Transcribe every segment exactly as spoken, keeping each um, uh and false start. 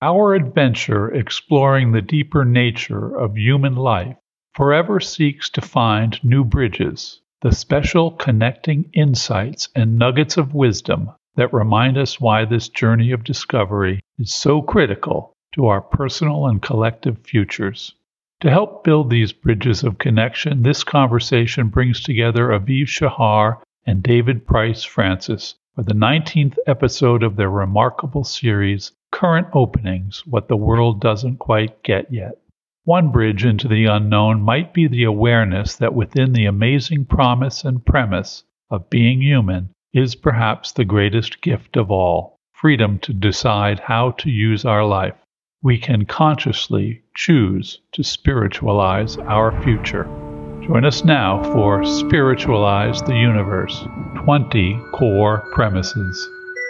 Our adventure exploring the deeper nature of human life forever seeks to find new bridges, the special connecting insights and nuggets of wisdom that remind us why this journey of discovery is so critical to our personal and collective futures. To help build these bridges of connection, this conversation brings together Aviv Shahar and David Price Francis for the nineteenth episode of their remarkable series, Current Openings, What the World Doesn't Quite Get Yet. One bridge into the unknown might be the awareness that within the amazing promise and premise of being human is perhaps the greatest gift of all, freedom to decide how to use our life. We can consciously choose to spiritualize our future. Join us now for Spiritualize the Universe, twenty Core Premises.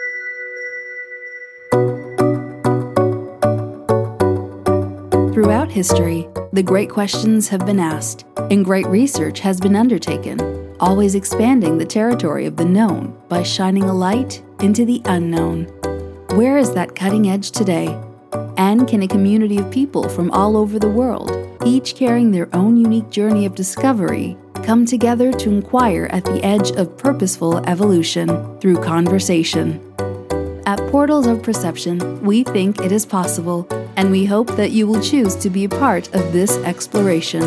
Throughout history, the great questions have been asked, and great research has been undertaken, always expanding the territory of the known by shining a light into the unknown. Where is that cutting edge today? And can a community of people from all over the world, each carrying their own unique journey of discovery, come together to inquire at the edge of purposeful evolution through conversation? At Portals of Perception, we think it is possible, and we hope that you will choose to be a part of this exploration.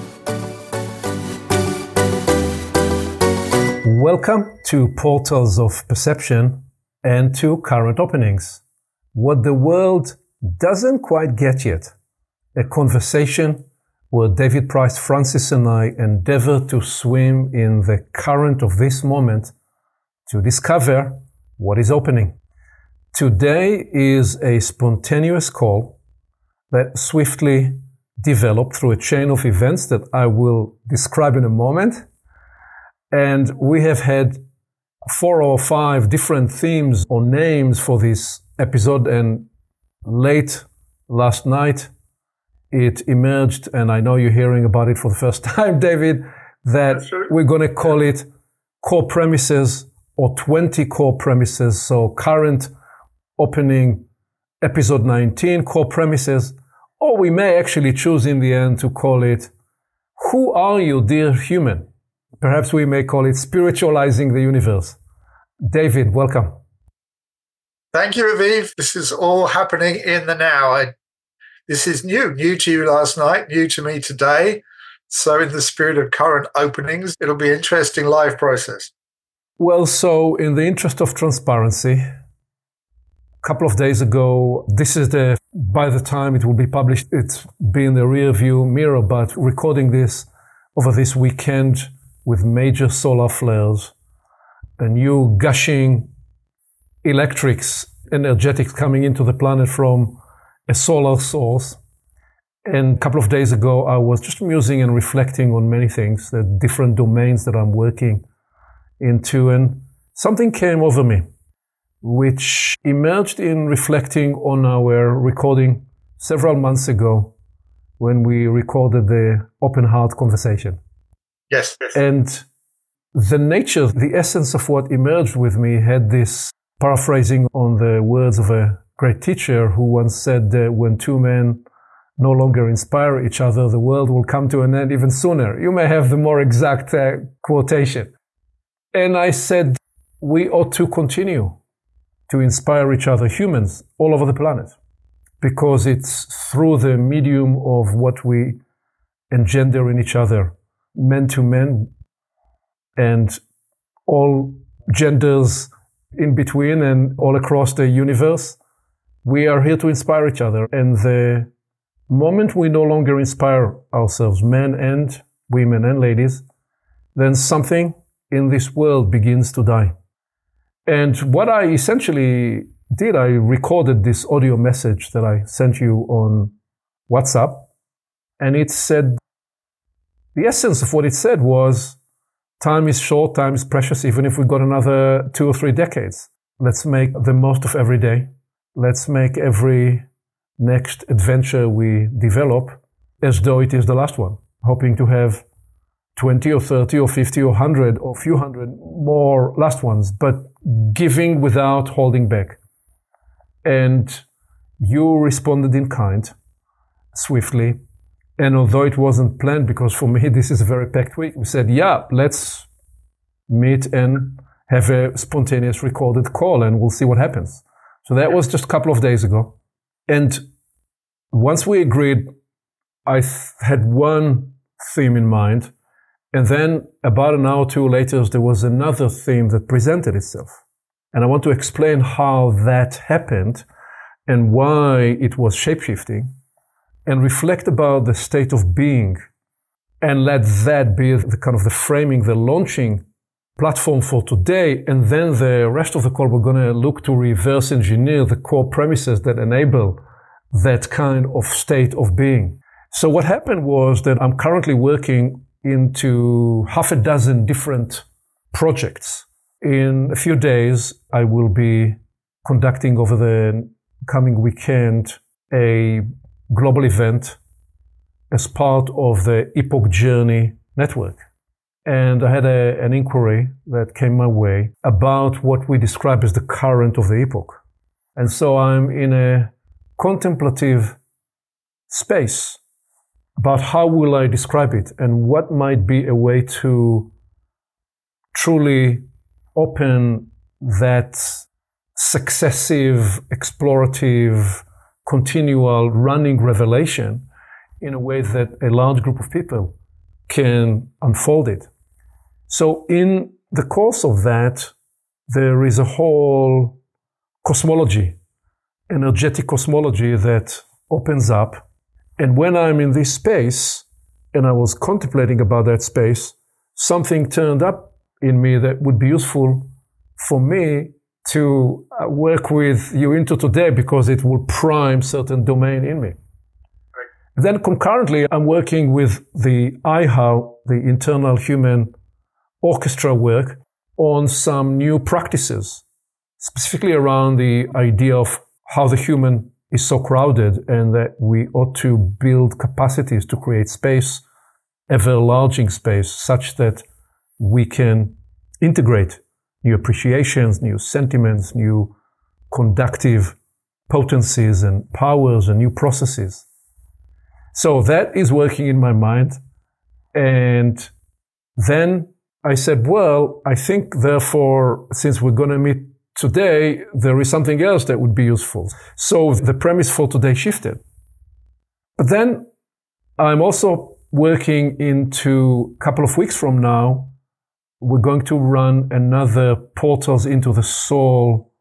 Welcome to Portals of Perception and to Current Openings. What the world doesn't quite get yet. A conversation where David Price Francis and I endeavor to swim in the current of this moment to discover what is opening. Today is a spontaneous call that swiftly developed through a chain of events that I will describe in a moment. And we have had four or five different themes or names for this episode, and late last night it emerged, and I know you're hearing about it for the first time, David, that we're going to call it Core Premises or twenty Core Premises. So current opening episode nineteen, Core Premises, or we may actually choose in the end to call it Who Are You, Dear Human? Perhaps we may call it Spiritualizing the Universe. David, welcome. Thank you, Aviv. This is all happening in the now. I, this is new, new to you last night, new to me today. So in the spirit of current openings, it'll be an interesting live process. Well, so in the interest of transparency, a couple of days ago, this is the, by the time it will be published, it's been the rear view mirror, but recording this over this weekend with major solar flares, a new gushing electrics, energetics coming into the planet from a solar source. And a couple of days ago, I was just musing and reflecting on many things, the different domains that I'm working into, and something came over me, which emerged in reflecting on our recording several months ago when we recorded the Open Heart Conversation. Yes. yes. And the nature, the essence of what emerged with me had this, paraphrasing on the words of a great teacher who once said that when two men no longer inspire each other, the world will come to an end even sooner. You may have the more exact uh, quotation. And I said, we ought to continue to inspire each other, humans all over the planet, because it's through the medium of what we engender in each other, men to men, and all genders in between and all across the universe. We are here to inspire each other. And the moment we no longer inspire ourselves, men and women and ladies, then something in this world begins to die. And what I essentially did, I recorded this audio message that I sent you on WhatsApp. And it said, the essence of what it said was, time is short, time is precious, even if we've got another two or three decades. Let's make the most of every day. Let's make every next adventure we develop as though it is the last one, hoping to have twenty or thirty or fifty or one hundred or a few hundred more last ones, but giving without holding back. And you responded in kind, swiftly. And although it wasn't planned, because for me this is a very packed week, we said, yeah, let's meet and have a spontaneous recorded call and we'll see what happens. So that was just a couple of days ago. And once we agreed, I th- had one theme in mind. And then about an hour or two later, there was another theme that presented itself. And I want to explain how that happened and why it was shapeshifting, and reflect about the state of being, and let that be the kind of the framing, the launching platform for today. And then the rest of the call, we're going to look to reverse engineer the core premises that enable that kind of state of being. So what happened was that I'm currently working into half a dozen different projects. In a few days, I will be conducting over the coming weekend a global event as part of the Epoch Journey Network. And I had a, an inquiry that came my way about what we describe as the current of the epoch. And so I'm in a contemplative space about how will I describe it and what might be a way to truly open that successive, explorative, continual running revelation in a way that a large group of people can unfold it. So in the course of that, there is a whole cosmology, energetic cosmology that opens up. And when I'm in this space, and I was contemplating about that space, something turned up in me that would be useful for me to work with you into today, because it will prime certain domain in me. Right. Then concurrently, I'm working with the I H A, the internal human orchestra work, on some new practices, specifically around the idea of how the human is so crowded and that we ought to build capacities to create space, ever-enlarging space, such that we can integrate new appreciations, new sentiments, new conductive potencies and powers and new processes. So that is working in my mind. And then I said, well, I think therefore, since we're going to meet today, there is something else that would be useful. So the premise for today shifted. But then I'm also working into a couple of weeks from now, we're going to run another Portals into the Soul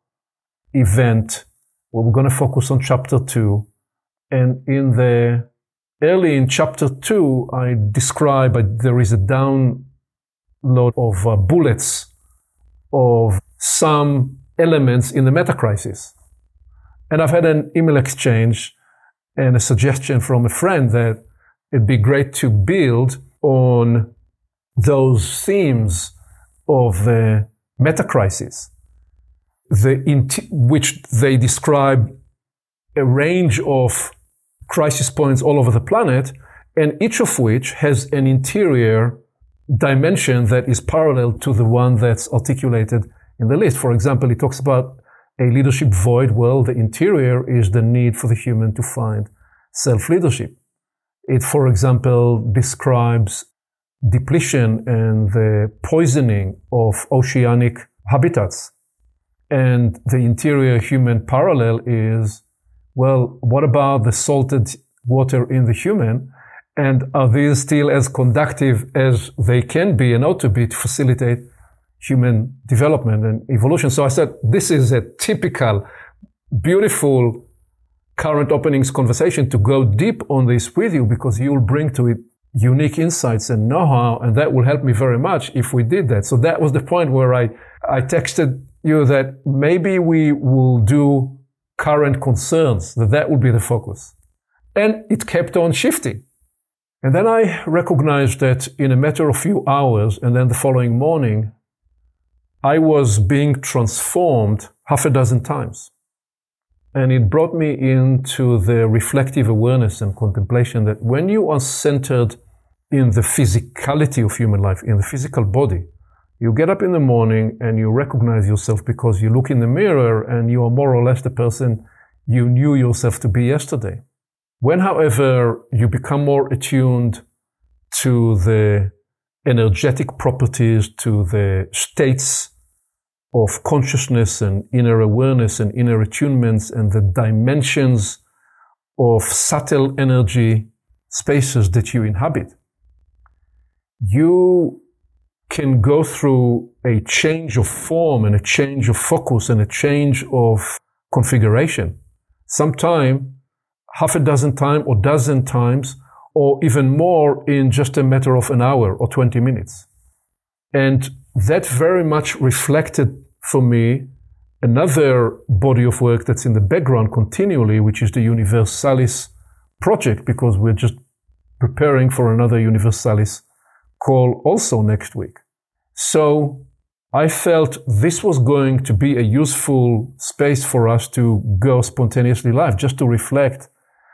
event where we're going to focus on chapter two. And in the early in chapter two, I describe uh, there is a download of uh, bullets of some elements in the meta-crisis. And I've had an email exchange and a suggestion from a friend that it'd be great to build on those themes of the meta-crisis, the int- which they describe a range of crisis points all over the planet, and each of which has an interior dimension that is parallel to the one that's articulated in the list. For example, it talks about a leadership void. Well, the interior is the need for the human to find self-leadership. It, for example, describes depletion and the poisoning of oceanic habitats. And the interior human parallel is, well, what about the salted water in the human? And are these still as conductive as they can be and ought to be to facilitate human development and evolution? So I said, this is a typical, beautiful current openings conversation to go deep on this with you, because you'll bring to it unique insights and know-how, and that will help me very much if we did that. So that was the point where I, I texted you that maybe we will do current concerns, that that will be the focus. And it kept on shifting. And then I recognized that in a matter of few hours, and then the following morning, I was being transformed half a dozen times. And it brought me into the reflective awareness and contemplation that when you are centered in the physicality of human life, in the physical body, you get up in the morning and you recognize yourself because you look in the mirror and you are more or less the person you knew yourself to be yesterday. When, however, you become more attuned to the energetic properties, to the states of consciousness and inner awareness and inner attunements and the dimensions of subtle energy spaces that you inhabit, you can go through a change of form and a change of focus and a change of configuration. Sometime, half a dozen times or dozen times, or even more in just a matter of an hour or twenty minutes. And that very much reflected for me another body of work that's in the background continually, which is the Universalis project, because we're just preparing for another Universalis call also next week. So I felt this was going to be a useful space for us to go spontaneously live, just to reflect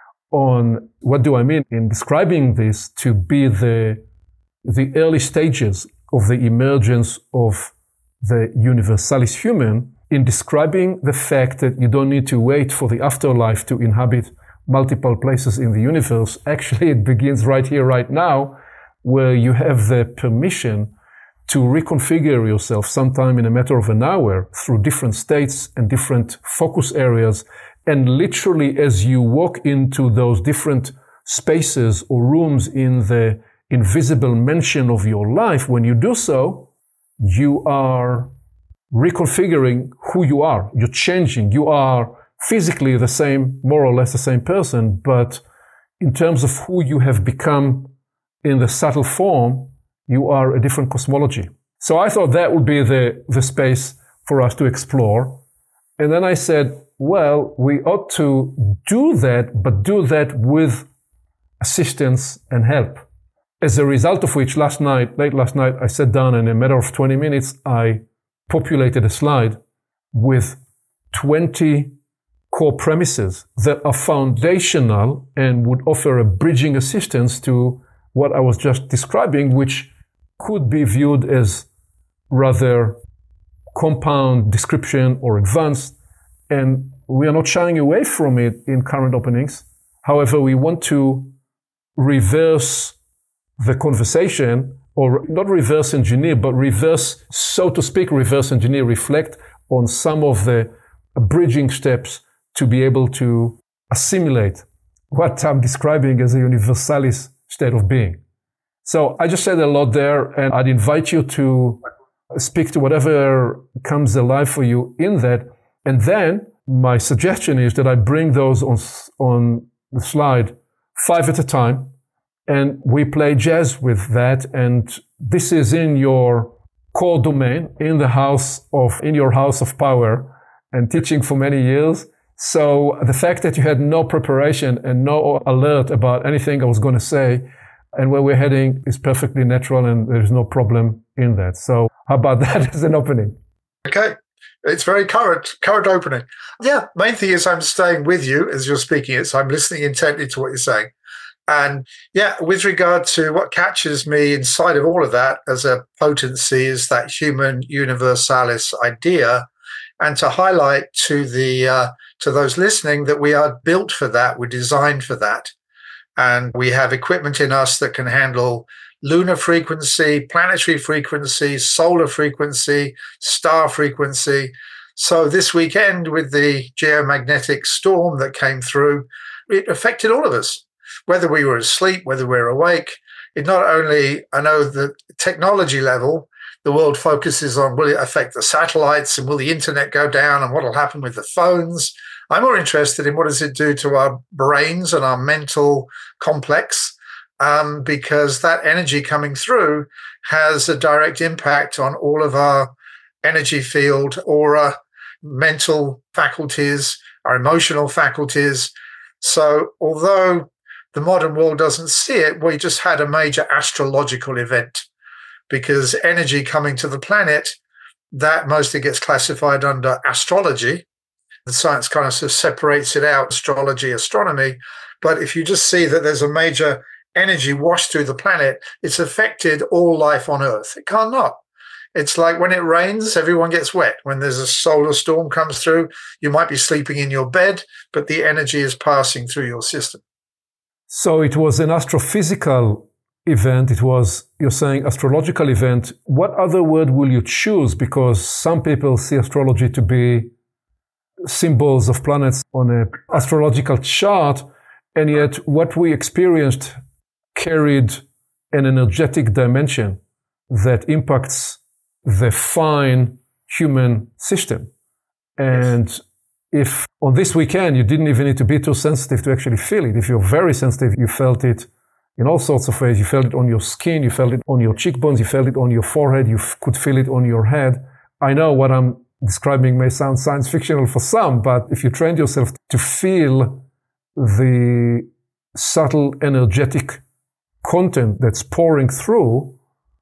on what do I mean in describing this to be the, the early stages of the emergence of the Universalis human, in describing the fact that you don't need to wait for the afterlife to inhabit multiple places in the universe. Actually, it begins right here, right now, where you have the permission to reconfigure yourself sometime in a matter of an hour through different states and different focus areas. And literally, as you walk into those different spaces or rooms in the invisible mansion of your life, when you do so, you are reconfiguring who you are. You're changing. You are physically the same, more or less the same person, but in terms of who you have become in the subtle form, you are a different cosmology. So I thought that would be the, the space for us to explore. And then I said, well, we ought to do that, but do that with assistance and help. As a result of which, last night, late last night, I sat down and in a matter of twenty minutes, I populated a slide with twenty core premises that are foundational and would offer a bridging assistance to what I was just describing, which could be viewed as rather compound description or advanced. And we are not shying away from it in current openings. However, we want to reverse the conversation, or not reverse engineer, but reverse, so to speak, reverse engineer, reflect on some of the bridging steps to be able to assimilate what I'm describing as a universalis state of being. So I just said a lot there, and I'd invite you to speak to whatever comes alive for you in that. And then my suggestion is that I bring those on, on the slide five at a time, and we play jazz with that. And this is in your core domain, in the house of, in your house of power and teaching for many years. So the fact that you had no preparation and no alert about anything I was going to say and where we're heading is perfectly natural, and there's no problem in that. So how about that as an opening? Okay. It's very current, current opening. Yeah, main thing is I'm staying with you as you're speaking it, so I'm listening intently to what you're saying. And yeah, with regard to what catches me inside of all of that as a potency is that human universalis idea, and to highlight to the uh, to those listening that we are built for that, we're designed for that. And we have equipment in us that can handle lunar frequency, planetary frequency, solar frequency, star frequency. So this weekend with the geomagnetic storm that came through, it affected all of us, whether we were asleep, whether we were awake. It not only, I know the technology level, the world focuses on will it affect the satellites and will the internet go down and what will happen with the phones. I'm more interested in what does it do to our brains and our mental complex, um, because that energy coming through has a direct impact on all of our energy field, aura, mental faculties, our emotional faculties. So although the modern world doesn't see it, we just had a major astrological event, because energy coming to the planet, that mostly gets classified under astrology. The science kind of, sort of separates it out, astrology, astronomy. But if you just see that there's a major energy washed through the planet, it's affected all life on Earth. It can't not. It's like when it rains, everyone gets wet. When there's a solar storm comes through, you might be sleeping in your bed, but the energy is passing through your system. So it was an astrophysical event. It was, you're saying, astrological event. What other word will you choose? Because some people see astrology to be symbols of planets on an astrological chart, and yet what we experienced carried an energetic dimension that impacts the fine human system. And yes. If on this weekend you didn't even need to be too sensitive to actually feel it, if you're very sensitive, you felt it in all sorts of ways. You felt it on your skin, you felt it on your cheekbones, you felt it on your forehead, you f- could feel it on your head. I know what I'm describing may sound science fictional for some, but if you trained yourself to feel the subtle energetic content that's pouring through,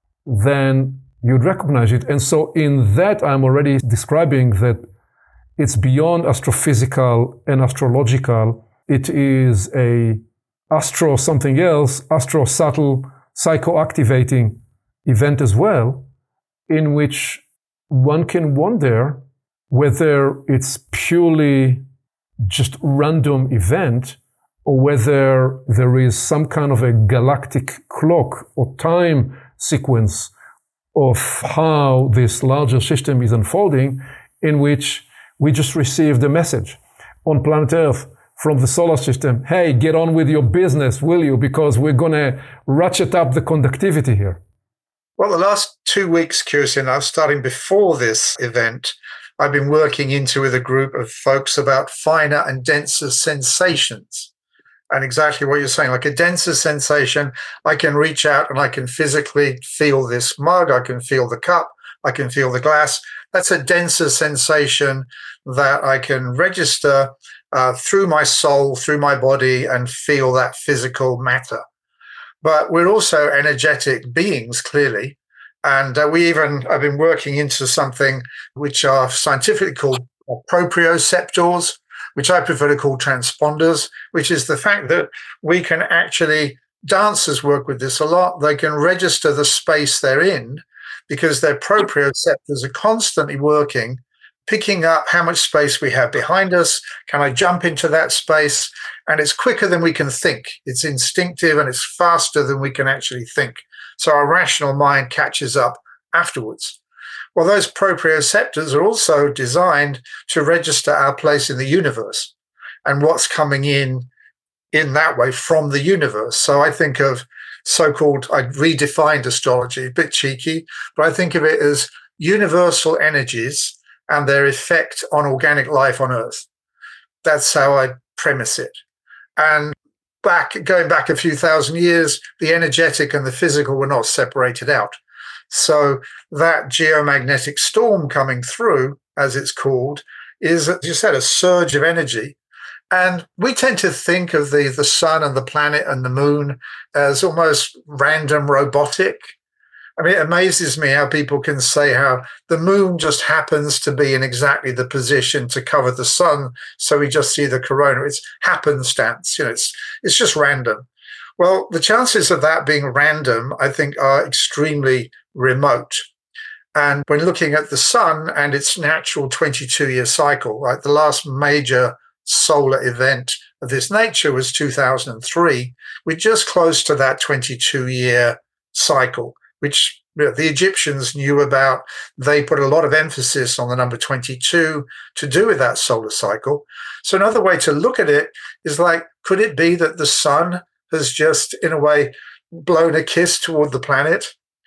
then you'd recognize it. And so in that, I'm already describing that it's beyond astrophysical and astrological. It is a astro something else, astro subtle psychoactivating event as well, in which one can wonder whether it's purely just random event or whether there is some kind of a galactic clock or time sequence of how this larger system is unfolding, in which we just received a message on planet Earth from the solar system. Hey, get on with your business, will you? Because we're going to ratchet up the conductivity here. Well, the last two weeks, Kirsten, I was starting before this event, I've been working into with a group of folks about finer and denser sensations. And exactly what you're saying, like a denser sensation, I can reach out and I can physically feel this mug, I can feel the cup, I can feel the glass. That's a denser sensation that I can register uh, through my soul, through my body, and feel that physical matter. But we're also energetic beings, clearly. And uh, we even have been working into something which are scientifically called proprioceptors, which I prefer to call transponders, which is the fact that we can actually, dancers work with this a lot, they can register the space they're in because their proprioceptors are constantly working, picking up how much space we have behind us. Can I jump into that space? And it's quicker than we can think. It's instinctive and it's faster than we can actually think. So our rational mind catches up afterwards. Well, those proprioceptors are also designed to register our place in the universe and what's coming in in that way from the universe. So I think of so-called, I redefined astrology, a bit cheeky, but I think of it as universal energies and their effect on organic life on Earth. That's how I premise it. And back, going back a few thousand years, the energetic and the physical were not separated out. So that geomagnetic storm coming through, as it's called, is, as you said, a surge of energy. And we tend to think of the, the sun and the planet and the moon as almost random robotic. I mean, it amazes me how people can say how the moon just happens to be in exactly the position to cover the sun, so we just see the corona. It's happenstance, you know, it's it's just random. Well, the chances of that being random, I think, are extremely remote. And when looking at the sun and its natural twenty-two-year cycle, like the last major solar event of this nature was two thousand three, we're just close to that twenty-two-year cycle, which you know, the Egyptians knew about. They put a lot of emphasis on the number twenty-two to do with that solar cycle. So another way to look at it is like, could it be that the sun has just, in a way, blown a kiss toward the planet?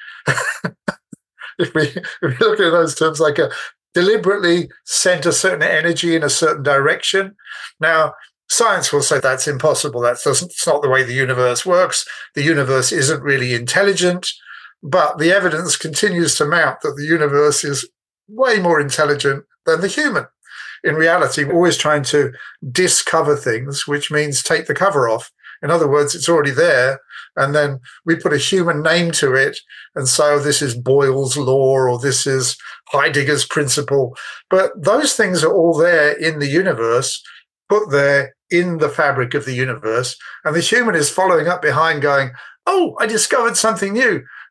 if, we, if we look at those terms, like a deliberately sent a certain energy in a certain direction. Now, science will say that's impossible. That doesn't, it's not the way the universe works. The universe isn't really intelligent. But the evidence continues to mount that the universe is way more intelligent than the human. In reality, we're always trying to discover things, which means take the cover off. In other words, it's already there, and then we put a human name to it, and so this is Boyle's law, or this is Heidegger's principle. But those things are all there in the universe, put there in the fabric of the universe, and the human is following up behind going, oh, I discovered something new.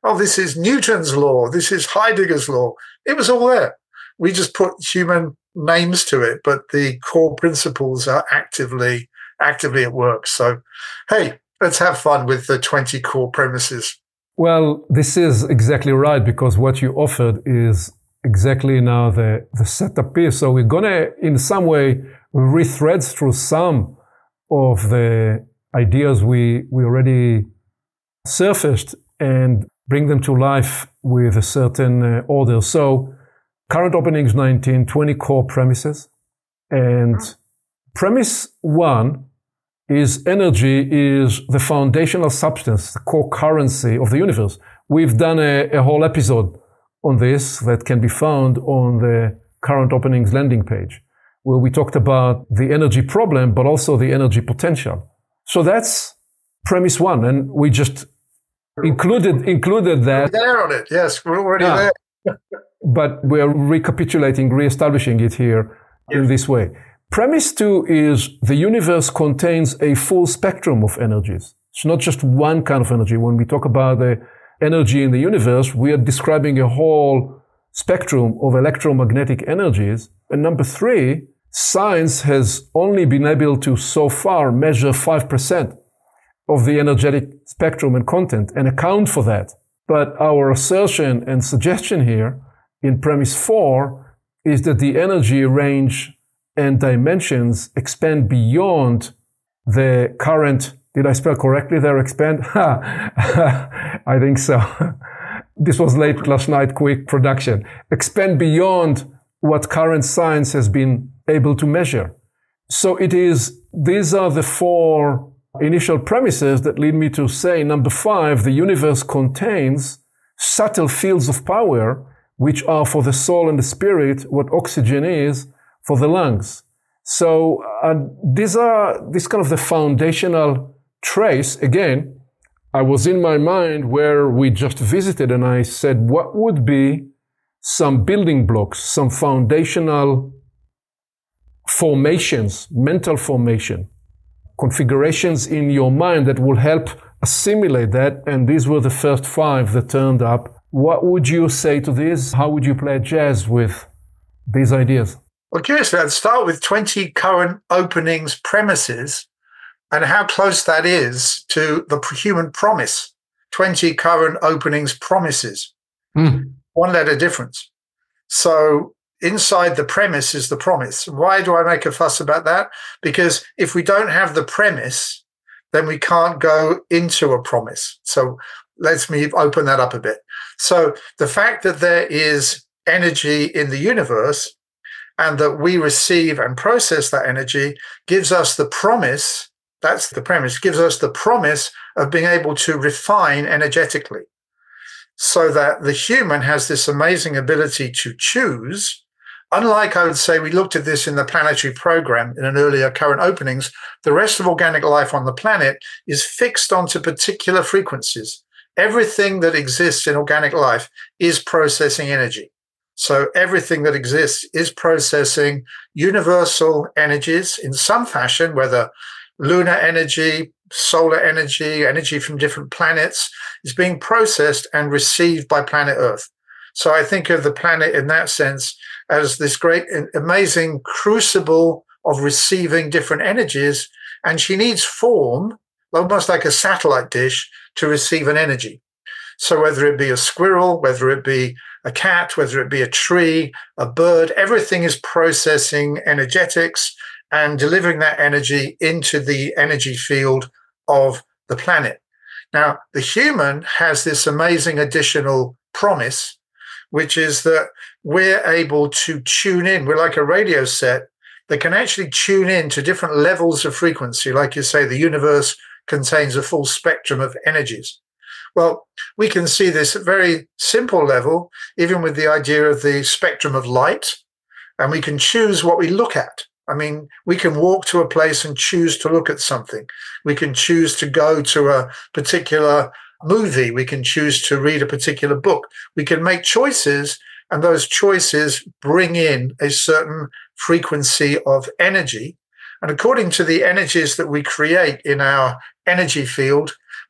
oh, this is Newton's law, this is Heidegger's law. It was all there. We just put human names to it, but the core principles are actively, actively at work. So, hey, let's have fun with the twenty core premises. Well, this is exactly right, because what you offered is exactly now the, the setup piece. So we're going to, in some way, rethread through some of the ideas we, we already surfaced and bring them to life with a certain uh, order. So current openings nineteen, twenty core premises. And premise one is energy is the foundational substance, the core currency of the universe. We've done a, a whole episode on this that can be found on the current openings landing page, where we talked about the energy problem, but also the energy potential. So that's premise one. And we just included, included that. We're there on it. Yes, we're already yeah. there. But we're recapitulating, reestablishing it here yes. in this way. Premise two is the universe contains a full spectrum of energies. It's not just one kind of energy. When we talk about the energy in the universe, we are describing a whole spectrum of electromagnetic energies. And number three, science has only been able to so far measure five percent of the energetic spectrum and content and account for that. But our assertion and suggestion here in premise four is that the energy range and dimensions expand beyond the current, did I spell correctly there, expand? I think so. This was late last night, quick production. Expand beyond what current science has been able to measure. So it is, these are the four initial premises that lead me to say, number five, the universe contains subtle fields of power, which are for the soul and the spirit what oxygen is for the lungs. So uh, these are this kind of the foundational trace. Again, I was in my mind where we just visited and I said, what would be some building blocks, some foundational formations, mental formation, configurations in your mind that will help assimilate that? And these were the first five that turned up. What would you say to this? How would you play jazz with these ideas? Well, curiously, I'd start with twenty current openings premises and how close that is to the human promise. twenty current openings promises. Mm. One letter difference. So inside the premise is the promise. Why do I make a fuss about that? Because if we don't have the premise, then we can't go into a promise. So let me open that up a bit. So the fact that there is energy in the universe and that we receive and process that energy gives us the promise, that's the premise, gives us the promise of being able to refine energetically so that the human has this amazing ability to choose. Unlike, I would say, we looked at this in the planetary program in an earlier current openings, the rest of organic life on the planet is fixed onto particular frequencies. Everything that exists in organic life is processing energy. So everything that exists is processing universal energies in some fashion, whether lunar energy, solar energy, energy from different planets is being processed and received by planet Earth. So I think of the planet in that sense as this great, amazing crucible of receiving different energies. And she needs form, almost like a satellite dish, to receive an energy. So whether it be a squirrel, whether it be a cat, whether it be a tree, a bird, everything is processing energetics and delivering that energy into the energy field of the planet. Now, the human has this amazing additional promise, which is that we're able to tune in. We're like a radio set that can actually tune in to different levels of frequency. Like you say, the universe contains a full spectrum of energies. Well, we can see this at a very simple level, even with the idea of the spectrum of light, and we can choose what we look at. I mean, we can walk to a place and choose to look at something. We can choose to go to a particular movie. We can choose to read a particular book. We can make choices, and those choices bring in a certain frequency of energy. And according to the energies that we create in our energy field,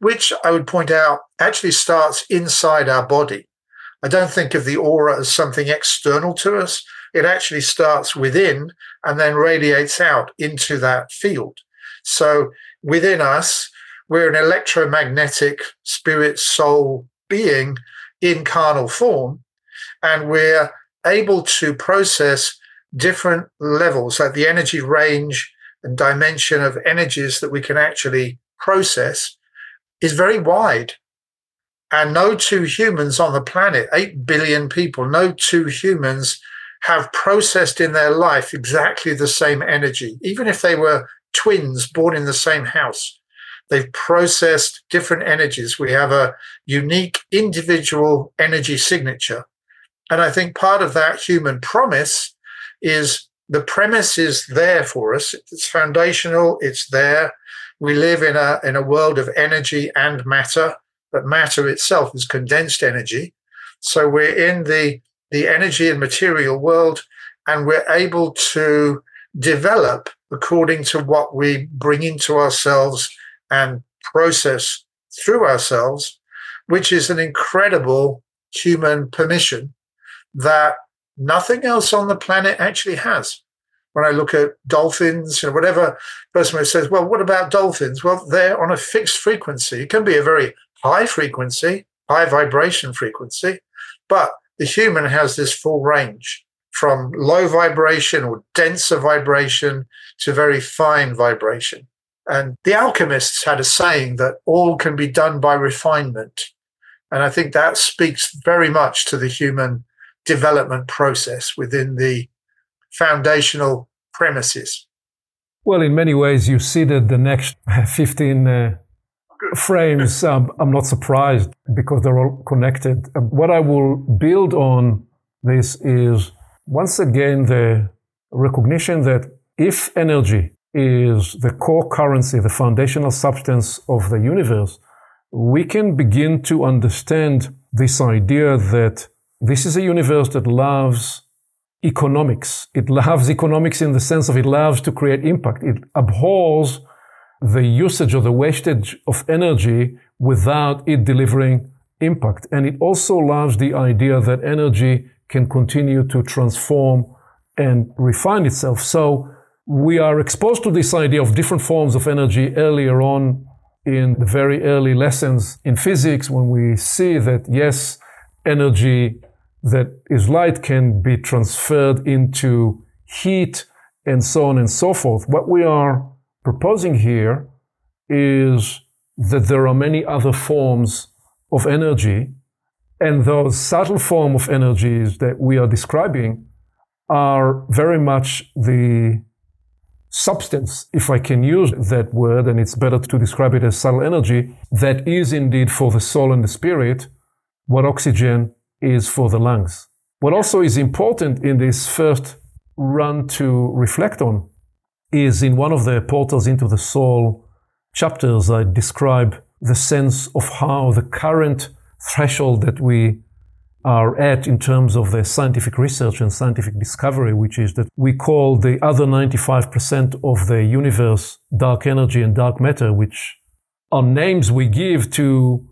which I would point out actually starts inside our body. I don't think of the aura as something external to us. It actually starts within and then radiates out into that field. So within us, we're an electromagnetic spirit soul being in carnal form, and we're able to process different levels, like the energy range and dimension of energies that we can actually process is very wide. And no two humans on the planet, eight billion people, no two humans have processed in their life exactly the same energy. Even if they were twins born in the same house, they've processed different energies. We have a unique individual energy signature. And I think part of that human promise is the premise is there for us. It's foundational. It's there. We live in a, in a world of energy and matter, but matter itself is condensed energy. So we're in the, the energy and material world, and we're able to develop according to what we bring into ourselves and process through ourselves, which is an incredible human permission that nothing else on the planet actually has. When I look at dolphins, you know, whatever person says, well, what about dolphins? Well, they're on a fixed frequency. It can be a very high frequency, high vibration frequency, but the human has this full range from low vibration or denser vibration to very fine vibration. And the alchemists had a saying that all can be done by refinement. And I think that speaks very much to the human development process within the foundational premises. Well, in many ways, you see that the next fifteen uh, frames, um, I'm not surprised because they're all connected. Um, what I will build on this is, once again, the recognition that if energy is the core currency, the foundational substance of the universe, we can begin to understand this idea that this is a universe that loves economics. It loves economics in the sense of it loves to create impact. It abhors the usage or the wastage of energy without it delivering impact. And it also loves the idea that energy can continue to transform and refine itself. So we are exposed to this idea of different forms of energy earlier on in the very early lessons in physics, when we see that, yes, energy that is light can be transferred into heat and so on and so forth. What we are proposing here is that there are many other forms of energy, and those subtle forms of energies that we are describing are very much the substance, if I can use that word, and it's better to describe it as subtle energy, that is indeed for the soul and the spirit what oxygen is for the lungs. What also is important in this first run to reflect on is in one of the portals into the soul chapters, I describe the sense of how the current threshold that we are at in terms of the scientific research and scientific discovery, which is that we call the other ninety-five percent of the universe dark energy and dark matter, which are names we give to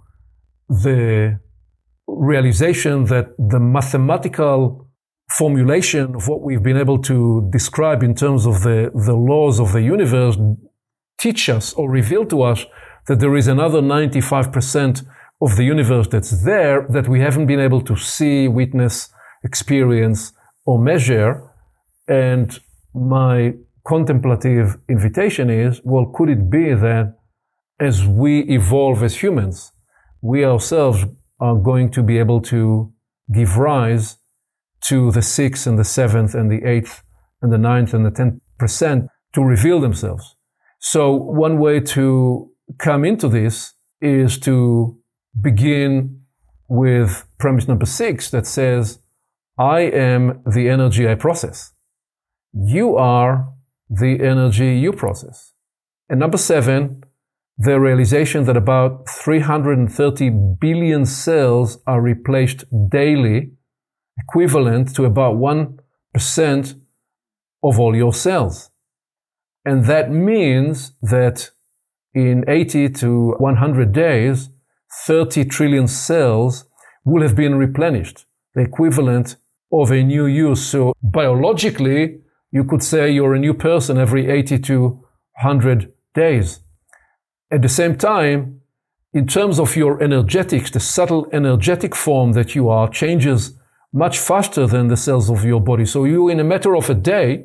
the realization that the mathematical formulation of what we've been able to describe in terms of the, the laws of the universe teach us or reveal to us that there is another ninety-five percent of the universe that's there that we haven't been able to see, witness, experience, or measure. And my contemplative invitation is, well, could it be that as we evolve as humans, we ourselves are going to be able to give rise to the sixth and the seventh and the eighth and the ninth and the tenth percent to reveal themselves. So one way to come into this is to begin with premise number six that says, I am the energy I process. You are the energy you process. And number seven, the realization that about three hundred thirty billion cells are replaced daily, equivalent to about one percent of all your cells. And that means that in eighty to one hundred days, thirty trillion cells will have been replenished, the equivalent of a new you. So biologically, you could say you're a new person every eighty to one hundred days. At the same time, in terms of your energetics, the subtle energetic form that you are changes much faster than the cells of your body. So you, in a matter of a day,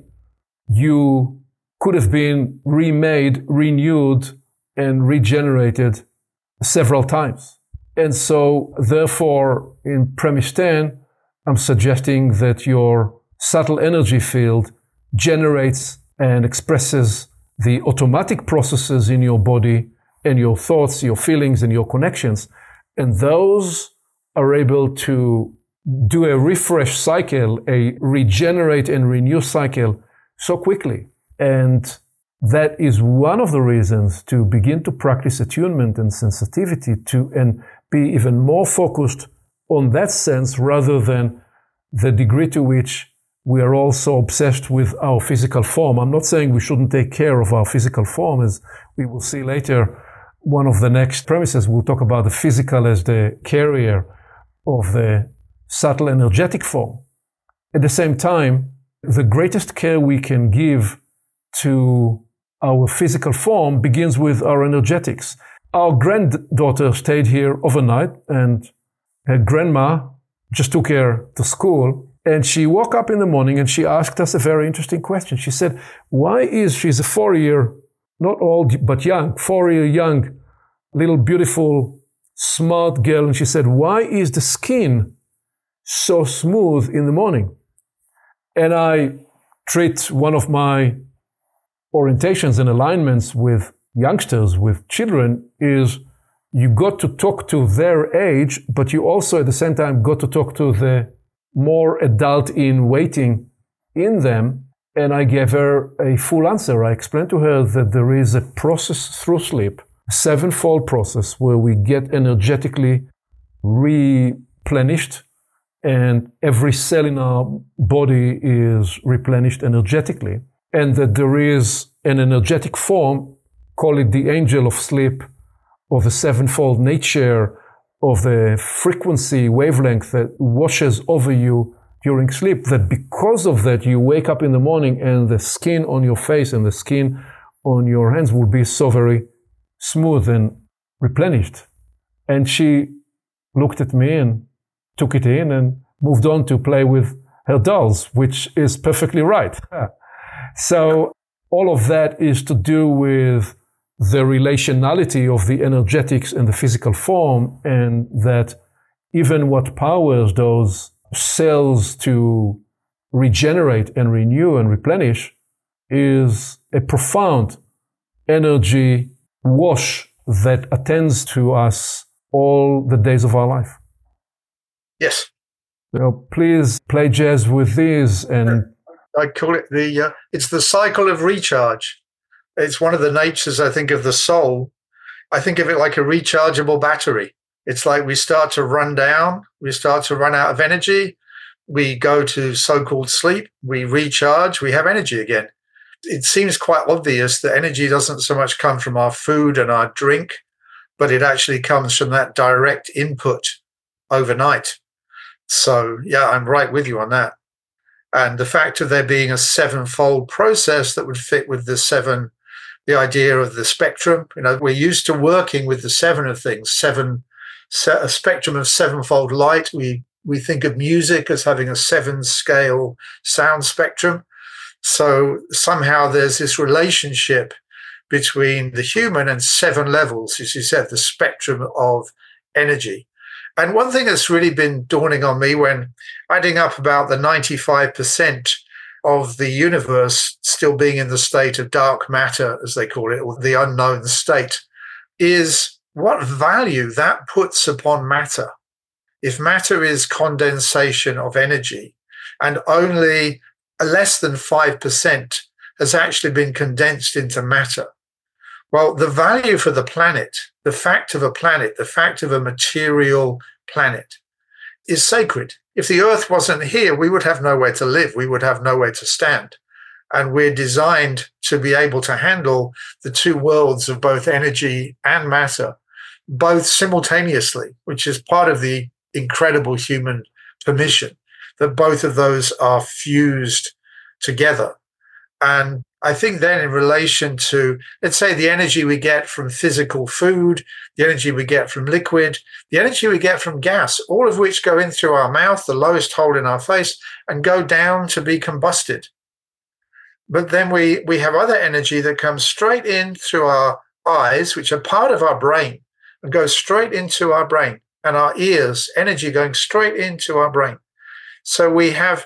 you could have been remade, renewed, and regenerated several times. And so, therefore, in premise ten, I'm suggesting that your subtle energy field generates and expresses the automatic processes in your body and your thoughts, your feelings, and your connections. And those are able to do a refresh cycle, a regenerate and renew cycle so quickly. And that is one of the reasons to begin to practice attunement and sensitivity to, and be even more focused on that sense rather than the degree to which we are also obsessed with our physical form. I'm not saying we shouldn't take care of our physical form, as we will see later. One of the next premises, we'll talk about the physical as the carrier of the subtle energetic form. At the same time, the greatest care we can give to our physical form begins with our energetics. Our granddaughter stayed here overnight, and her grandma just took her to school. And she woke up in the morning and she asked us a very interesting question. She said, why is, she's a four-year, not old, but young, four-year young, little beautiful, smart girl. And she said, why is the skin so smooth in the morning? And I treat one of my orientations and alignments with youngsters, with children, is you got to talk to their age, but you also at the same time got to talk to the more adult in waiting in them. And I gave her a full answer. I explained to her that there is a process through sleep, a sevenfold process where we get energetically replenished, and every cell in our body is replenished energetically. And that there is an energetic form, call it the angel of sleep, or the sevenfold nature of the frequency wavelength that washes over you during sleep, that because of that you wake up in the morning and the skin on your face and the skin on your hands will be so very smooth and replenished. And she looked at me and took it in and moved on to play with her dolls, which is perfectly right. So all of that is to do with the relationality of the energetics and the physical form, and that even what powers those cells to regenerate and renew and replenish is a profound energy wash that attends to us all the days of our life. Yes. So please play jazz with these. And I call it the, uh, it's the cycle of recharge. It's one of the natures, I think, of the soul. I think of it like a rechargeable battery. It's like we start to run down, we start to run out of energy, we go to so-called sleep, we recharge, we have energy again. It seems quite obvious that energy doesn't so much come from our food and our drink, but it actually comes from that direct input overnight. So, yeah, I'm right with you on that. And the fact of there being a sevenfold process that would fit with the seven, the idea of the spectrum. You know, we're used to working with the seven of things, seven, a spectrum of sevenfold light. We we think of music as having a seven scale sound spectrum. So somehow there's this relationship between the human and seven levels, as you said, the spectrum of energy. And one thing that's really been dawning on me when adding up about the ninety-five percent of the universe still being in the state of dark matter, as they call it, or the unknown state, is what value that puts upon matter. If matter is condensation of energy and only less than five percent has actually been condensed into matter, well, the value for the planet, the fact of a planet, the fact of a material planet is sacred. If the earth wasn't here, we would have nowhere to live. We would have nowhere to stand. And we're designed to be able to handle the two worlds of both energy and matter, both simultaneously, which is part of the incredible human permission, that both of those are fused together. And I think then in relation to, let's say, the energy we get from physical food, the energy we get from liquid, the energy we get from gas, all of which go in through our mouth, the lowest hole in our face, and go down to be combusted. But then we, we have other energy that comes straight in through our eyes, which are part of our brain, and goes straight into our brain, and our ears, energy going straight into our brain. So we have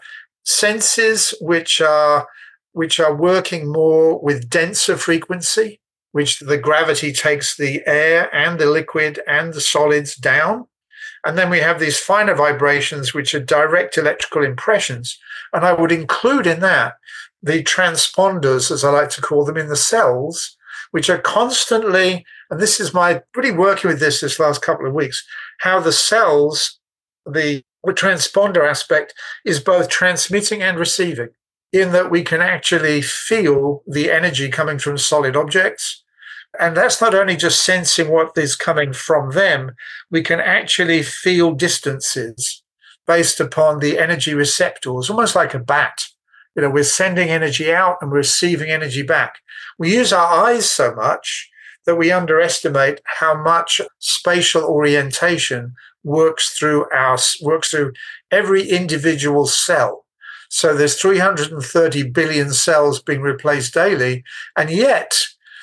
senses which are which are working more with denser frequency, which the gravity takes the air and the liquid and the solids down. And then we have these finer vibrations, which are direct electrical impressions. And I would include in that the transponders, as I like to call them, in the cells, which are constantly, and this is my really working with this this last couple of weeks, how the cells, the, the transponder aspect is both transmitting and receiving, in that we can actually feel the energy coming from solid objects. And that's not only just sensing what is coming from them, we can actually feel distances based upon the energy receptors, almost like a bat. You know, we're sending energy out and we're receiving energy back. We use our eyes so much that we underestimate how much spatial orientation works through our works through every individual cell. So there's three hundred thirty billion cells being replaced daily, and yet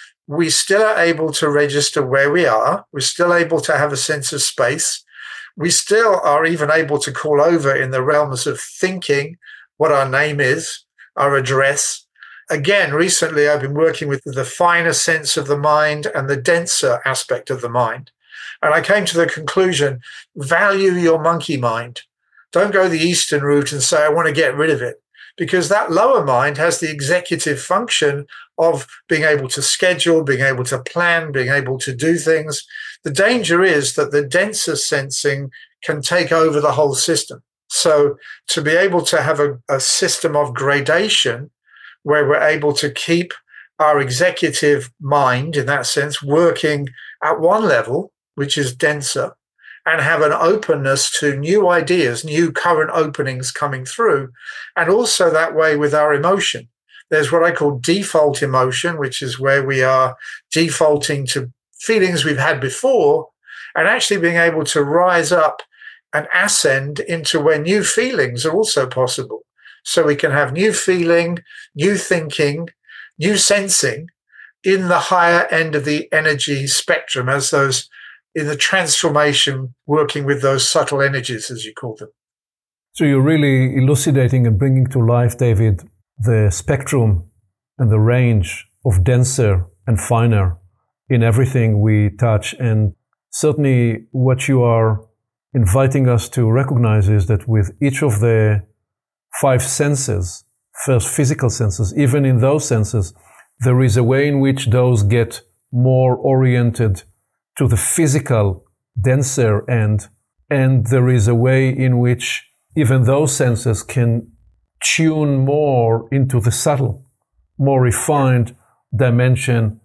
we still are able to register where we are. We're still able to have a sense of space. We still are even able to call over in the realms of thinking what our name is, our address. Again, recently I've been working with the finer sense of the mind and the denser aspect of the mind. And I came to the conclusion, value your monkey mind. Don't go the Eastern route and say, I want to get rid of it. Because that lower mind has the executive function of being able to schedule, being able to plan, being able to do things. The danger is that the denser sensing can take over the whole system. So to be able to have a, a system of gradation where we're able to keep our executive mind, in that sense, working at one level, which is denser, and have an openness to new ideas, new current openings coming through, and also that way with our emotion. There's what I call default emotion, which is where we are defaulting to feelings we've had before, and actually being able to rise up and ascend into where new feelings are also possible. So we can have new feeling, new thinking, new sensing in the higher end of the energy spectrum, as those in the transformation, working with those subtle energies, as you call them. So you're really elucidating and bringing to life, David, the spectrum and the range of denser and finer in everything we touch. And certainly what you are inviting us to recognize is that with each of the five senses, first physical senses, even in those senses, there is a way in which those get more oriented to the physical, denser end, and there is a way in which even those senses can tune more into the subtle, more refined dimension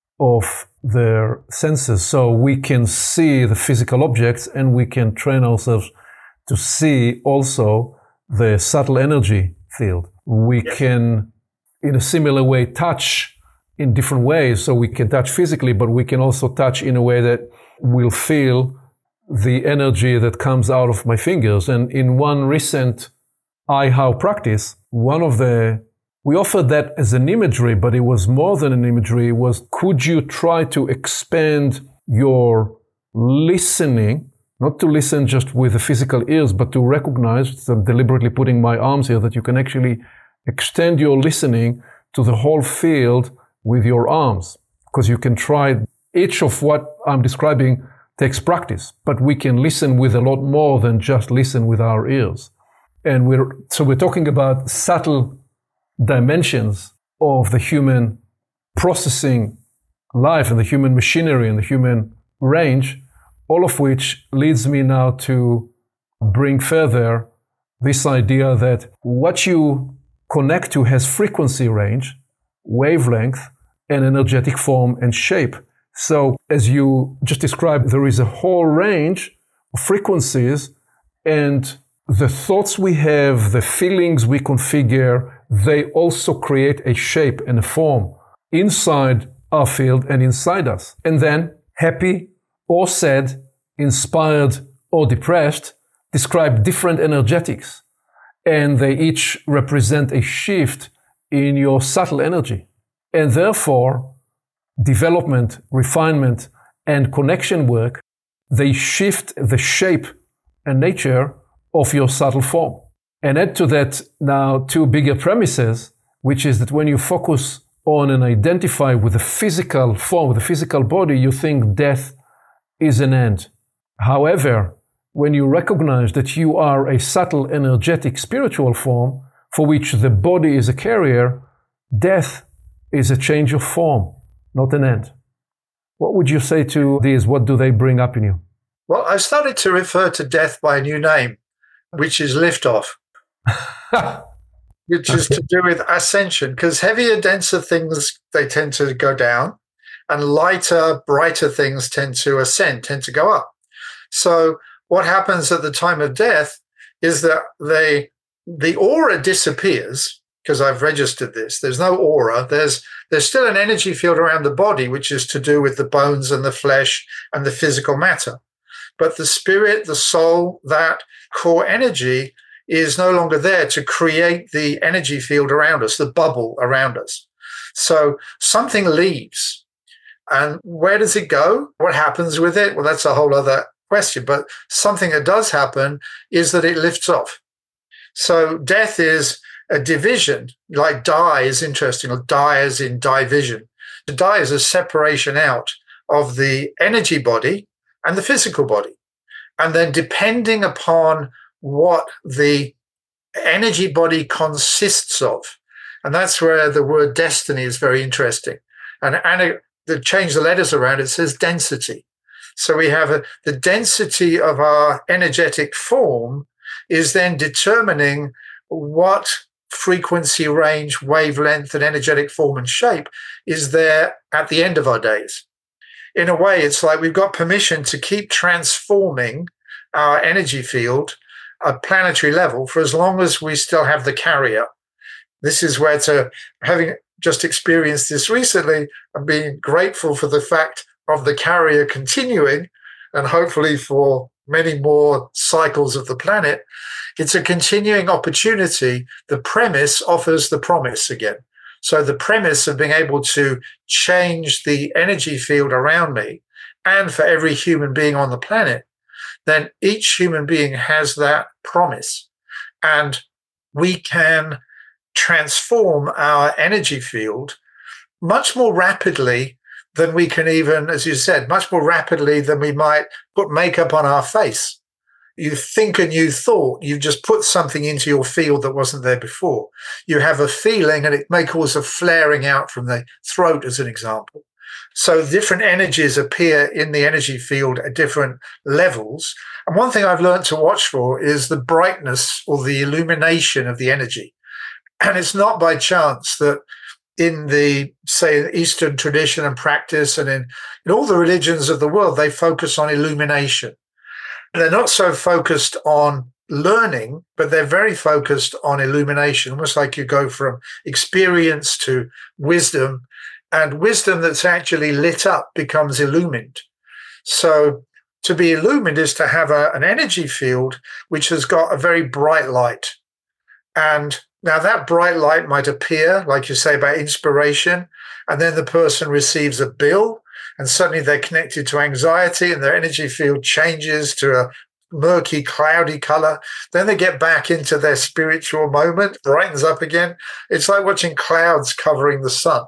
of their senses. So we can see the physical objects and we can train ourselves to see also the subtle energy field. We yeah. can, in a similar way, touch in different ways. So we can touch physically, but we can also touch in a way that will feel the energy that comes out of my fingers. And in one recent I-How practice, one of the, we offered that as an imagery, but it was more than an imagery, was could you try to expand your listening, not to listen just with the physical ears, but to recognize, so I'm deliberately putting my arms here, that you can actually extend your listening to the whole field with your arms, because you can try. Each of what I'm describing takes practice, but we can listen with a lot more than just listen with our ears. And we're, so we're talking about subtle dimensions of the human processing life and the human machinery and the human range, all of which leads me now to bring further this idea that what you connect to has frequency range, wavelength, and energetic form and shape. So as you just described, there is a whole range of frequencies, and the thoughts we have, the feelings we configure, they also create a shape and a form inside our field and inside us. And then happy or sad, inspired or depressed, describe different energetics, and they each represent a shift in your subtle energy. And therefore, development, refinement, and connection work, they shift the shape and nature of your subtle form. And add to that now two bigger premises, which is that when you focus on and identify with the physical form, with the physical body, you think death is an end. However, when you recognize that you are a subtle, energetic, spiritual form for which the body is a carrier, death is a change of form, not an end. What would you say to these? What do they bring up in you? Well, I started to refer to death by a new name, which is liftoff, which is to do with ascension, because heavier, denser things, they tend to go down, and lighter, brighter things tend to ascend, tend to go up. So what happens at the time of death is that they, the aura disappears, because I've registered this. There's no aura. There's there's still an energy field around the body, which is to do with the bones and the flesh and the physical matter. But the spirit, the soul, that core energy is no longer there to create the energy field around us, the bubble around us. So something leaves. And where does it go? What happens with it? Well, that's a whole other question. But something that does happen is that it lifts off. So death is a division, like die is interesting, or die as in division. To die is a separation out of the energy body and the physical body. And then depending upon what the energy body consists of, and that's where the word destiny is very interesting. And, and to change the letters around, it says density. So we have a, the density of our energetic form is then determining what frequency range, wavelength, and energetic form and shape is there at the end of our days. In a way, it's like we've got permission to keep transforming our energy field at planetary level for as long as we still have the carrier. This is where, to having just experienced this recently, I'm being grateful for the fact of the carrier continuing, and hopefully for many more cycles of the planet. It's a continuing opportunity. The premise offers the promise again. So the premise of being able to change the energy field around me, and for every human being on the planet, then each human being has that promise. And we can transform our energy field much more rapidly than we can even, as you said, much more rapidly than we might put makeup on our face. You think a new thought, you've just put something into your field that wasn't there before. You have a feeling, and it may cause a flaring out from the throat, as an example. So different energies appear in the energy field at different levels. And one thing I've learned to watch for is the brightness or the illumination of the energy. And it's not by chance that in the, say, Eastern tradition and practice, and in, in all the religions of the world, they focus on illumination. They're not so focused on learning, but they're very focused on illumination, almost like you go from experience to wisdom, and wisdom that's actually lit up becomes illumined. So to be illumined is to have a, an energy field which has got a very bright light. And now that bright light might appear, like you say, by inspiration, and then the person receives a bill, and suddenly they're connected to anxiety, and their energy field changes to a murky, cloudy color. Then they get back into their spiritual moment, brightens up again. It's like watching clouds covering the sun.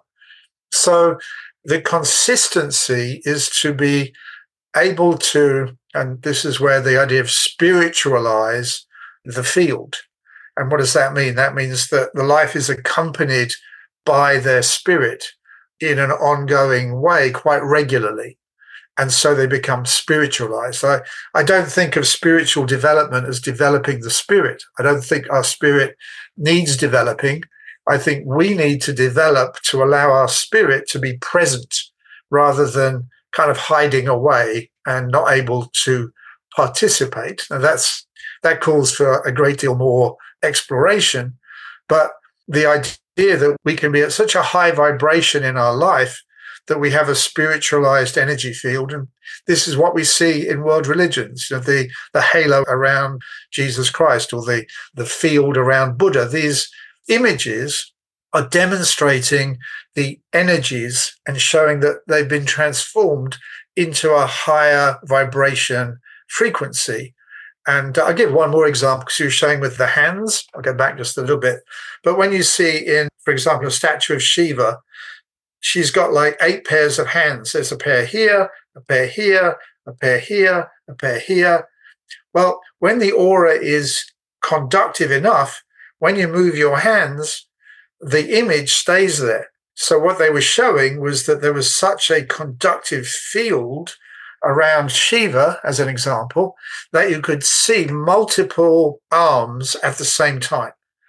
So the consistency is to be able to, and this is where the idea of spiritualize the field. And what does that mean? That means that the life is accompanied by their spirit in an ongoing way quite regularly. And so they become spiritualized. I, I don't think of spiritual development as developing the spirit. I don't think our spirit needs developing. I think we need to develop to allow our spirit to be present rather than kind of hiding away and not able to participate. And that's that calls for a great deal more exploration. But the idea that we can be at such a high vibration in our life that we have a spiritualized energy field. And this is what we see in world religions, you know, the, the halo around Jesus Christ or the, the field around Buddha. These images are demonstrating the energies and showing that they've been transformed into a higher vibration frequency. And I'll give one more example because you were showing with the hands. I'll go back just a little bit. But when you see in, for example, a statue of Shiva, she's got like eight pairs of hands. There's a pair here, a pair here, a pair here, a pair here. Well, when the aura is conductive enough, when you move your hands, the image stays there. So what they were showing was that there was such a conductive field around Shiva, as an example, that you could see multiple arms at the same time.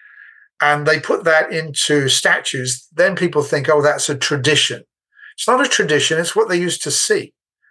And they put that into statues. Then people think, oh, that's a tradition. It's not a tradition. It's what they used to see.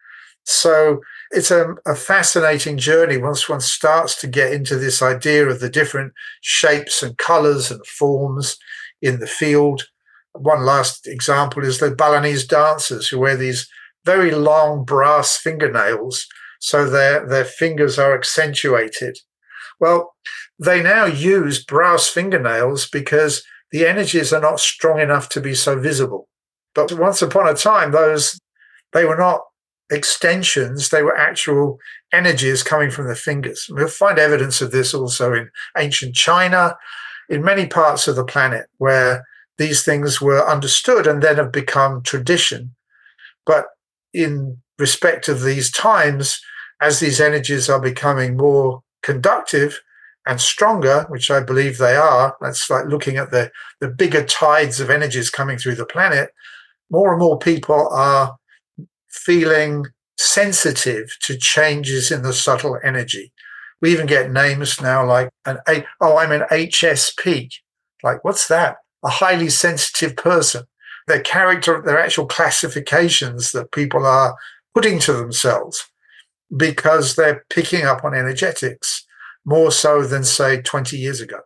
So it's a, a fascinating journey once one starts to get into this idea of the different shapes and colors and forms in the field. One last example is the Balinese dancers who wear these very long brass fingernails so their, their fingers are accentuated. Well, they now use brass fingernails because the energies are not strong enough to be so visible. But once upon a time, those they were not extensions, they were actual energies coming from the fingers. We'll find evidence of this also in ancient China, in many parts of the planet where these things were understood and then have become tradition. But in respect of these times, as these energies are becoming more conductive and stronger, which I believe they are, that's like looking at the, the bigger tides of energies coming through the planet, more and more people are feeling sensitive to changes in the subtle energy. We even get names now like, an a, oh, I'm an H S P. Like, what's that? A highly sensitive person. Their character, their actual classifications that people are putting to themselves because they're picking up on energetics more so than, say, twenty years ago.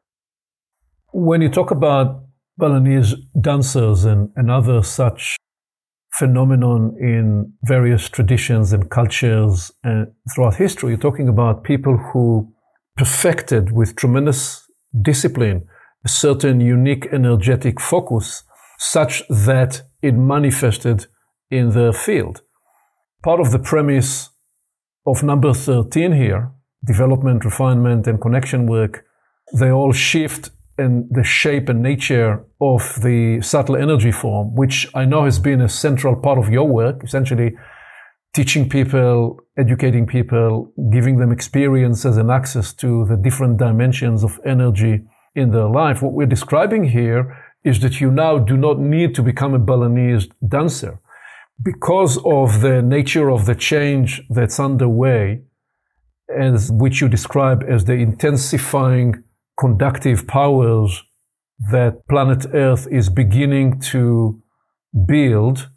When you talk about Balinese dancers and, and other such phenomenon in various traditions and cultures and throughout history, you're talking about people who perfected with tremendous discipline a certain unique energetic focus such that it manifested in their field. Part of the premise of number thirteen here, development, refinement, and connection work, they all shift in the shape and nature of the subtle energy form, which I know has been a central part of your work, essentially teaching people, educating people, giving them experiences and access to the different dimensions of energy in their life. What we're describing here is that you now do not need to become a Balinese dancer. Because of the nature of the change that's underway, as which you describe as the intensifying conductive powers that planet Earth is beginning to build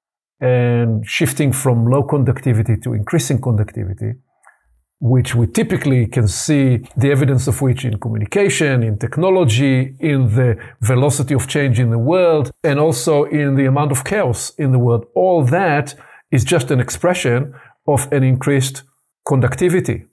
and shifting from low conductivity to increasing conductivity, which we typically can see the evidence of which in communication, in technology, in the velocity of change in the world, and also in the amount of chaos in the world. All that is just an expression of an increased conductivity.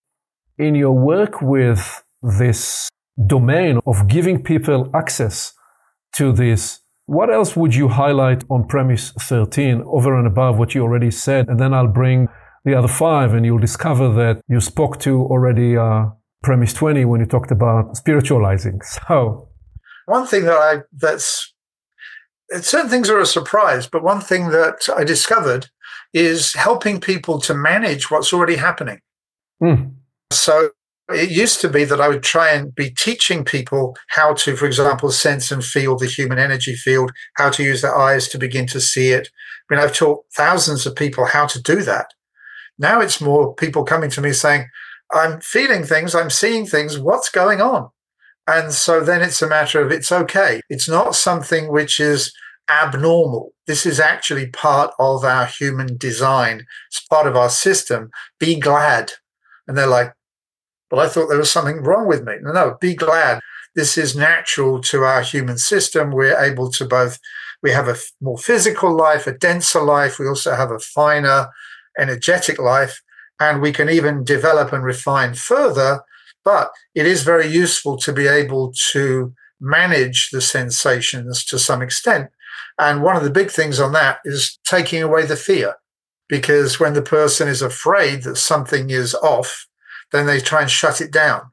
In your work with this domain of giving people access to this, what else would you highlight on premise thirteen over and above what you already said? And then I'll bring the other five, and you'll discover that you spoke to already uh, premise twenty when you talked about spiritualizing. So, one thing that I that's certain things are a surprise, but one thing that I discovered is helping people to manage what's already happening. Mm. So it used to be that I would try and be teaching people how to, for example, sense and feel the human energy field, how to use their eyes to begin to see it. I mean, I've taught thousands of people how to do that. Now it's more people coming to me saying, I'm feeling things, I'm seeing things, what's going on? And so then it's a matter of it's okay. It's not something which is abnormal. This is actually part of our human design. It's part of our system. Be glad. And they're like, well, I thought there was something wrong with me. No, no, be glad. This is natural to our human system. We're able to both, we have a more physical life, a denser life. We also have a finer, energetic life. And we can even develop and refine further. But it is very useful to be able to manage the sensations to some extent. And one of the big things on that is taking away the fear. Because when the person is afraid that something is off, then they try and shut it down.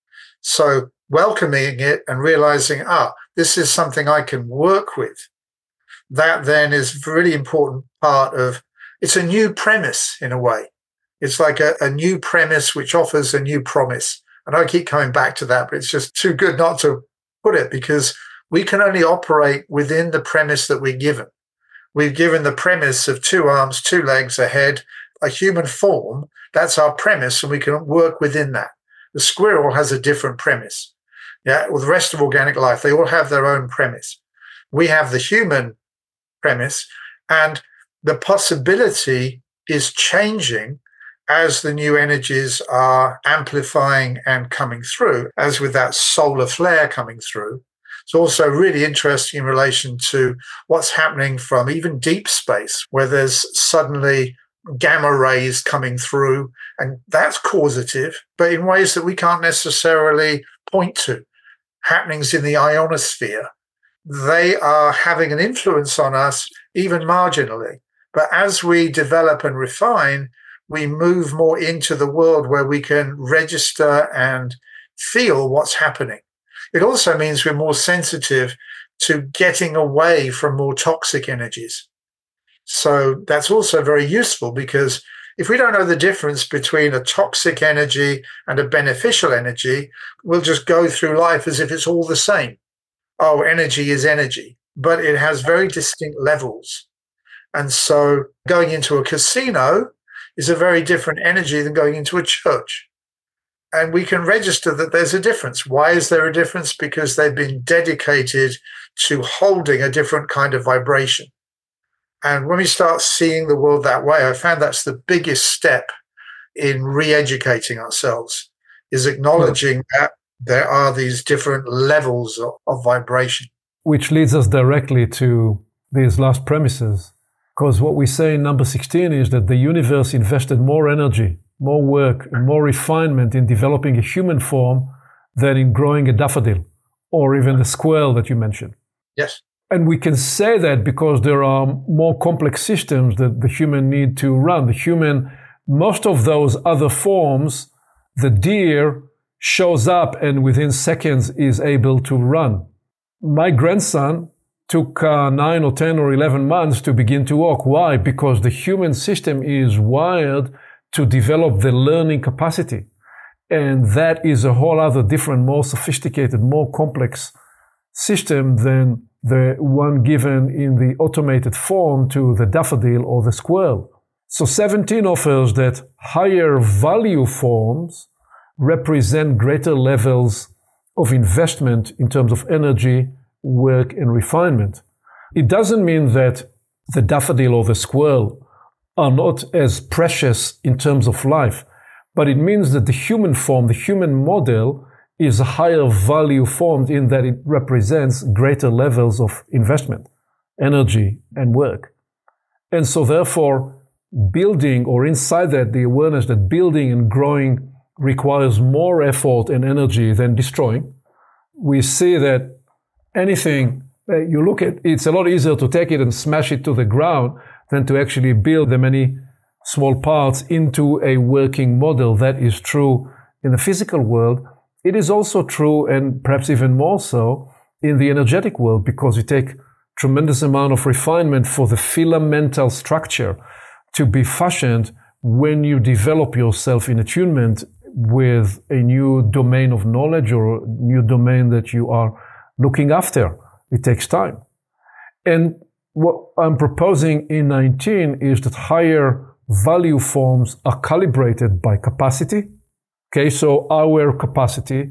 So welcoming it and realizing, ah, this is something I can work with. That then is a really important part of, it's a new premise in a way. It's like a, a new premise which offers a new promise. And I keep coming back to that, but it's just too good not to put it because we can only operate within the premise that we're given. We've given the premise of two arms, two legs, a head, a human form. That's our premise, and we can work within that. The squirrel has a different premise. Yeah, well, the rest of organic life, they all have their own premise. We have the human premise, and the possibility is changing as the new energies are amplifying and coming through, as with that solar flare coming through. It's also really interesting in relation to what's happening from even deep space, where there's suddenly gamma rays coming through, and that's causative, but in ways that we can't necessarily point to. Happenings in the ionosphere, they are having an influence on us, even marginally. But as we develop and refine, we move more into the world where we can register and feel what's happening. It also means we're more sensitive to getting away from more toxic energies. So that's also very useful because if we don't know the difference between a toxic energy and a beneficial energy, we'll just go through life as if it's all the same. Oh, energy is energy, but it has very distinct levels. And so going into a casino is a very different energy than going into a church. And we can register that there's a difference. Why is there a difference? Because they've been dedicated to holding a different kind of vibration. And when we start seeing the world that way, I found that's the biggest step in re-educating ourselves, is acknowledging yeah. that there are these different levels of, of vibration. Which leads us directly to these last premises. Because what we say in number sixteen is that the universe invested more energy, more work, and more refinement in developing a human form than in growing a daffodil, or even the squirrel that you mentioned. Yes. And we can say that because there are more complex systems that the human need to run. The human, most of those other forms, the deer shows up and within seconds is able to run. My grandson took uh, nine or ten or eleven months to begin to walk. Why? Because the human system is wired to develop the learning capacity. And that is a whole other different, more sophisticated, more complex system than the one given in the automated form to the daffodil or the squirrel. So seventeen offers that higher value forms represent greater levels of investment in terms of energy, work, and refinement. It doesn't mean that the daffodil or the squirrel are not as precious in terms of life, but it means that the human form, the human model, is a higher value form in that it represents greater levels of investment, energy, and work. And so therefore, building, or inside that, the awareness that building and growing requires more effort and energy than destroying. We see that anything that you look at, it's a lot easier to take it and smash it to the ground than to actually build the many small parts into a working model. That is true in the physical world. It is also true, and perhaps even more so, in the energetic world, because you take tremendous amount of refinement for the filamental structure to be fashioned when you develop yourself in attunement with a new domain of knowledge or a new domain that you are looking after. It takes time. And what I'm proposing in nineteen is that higher value forms are calibrated by capacity. Okay, so our capacity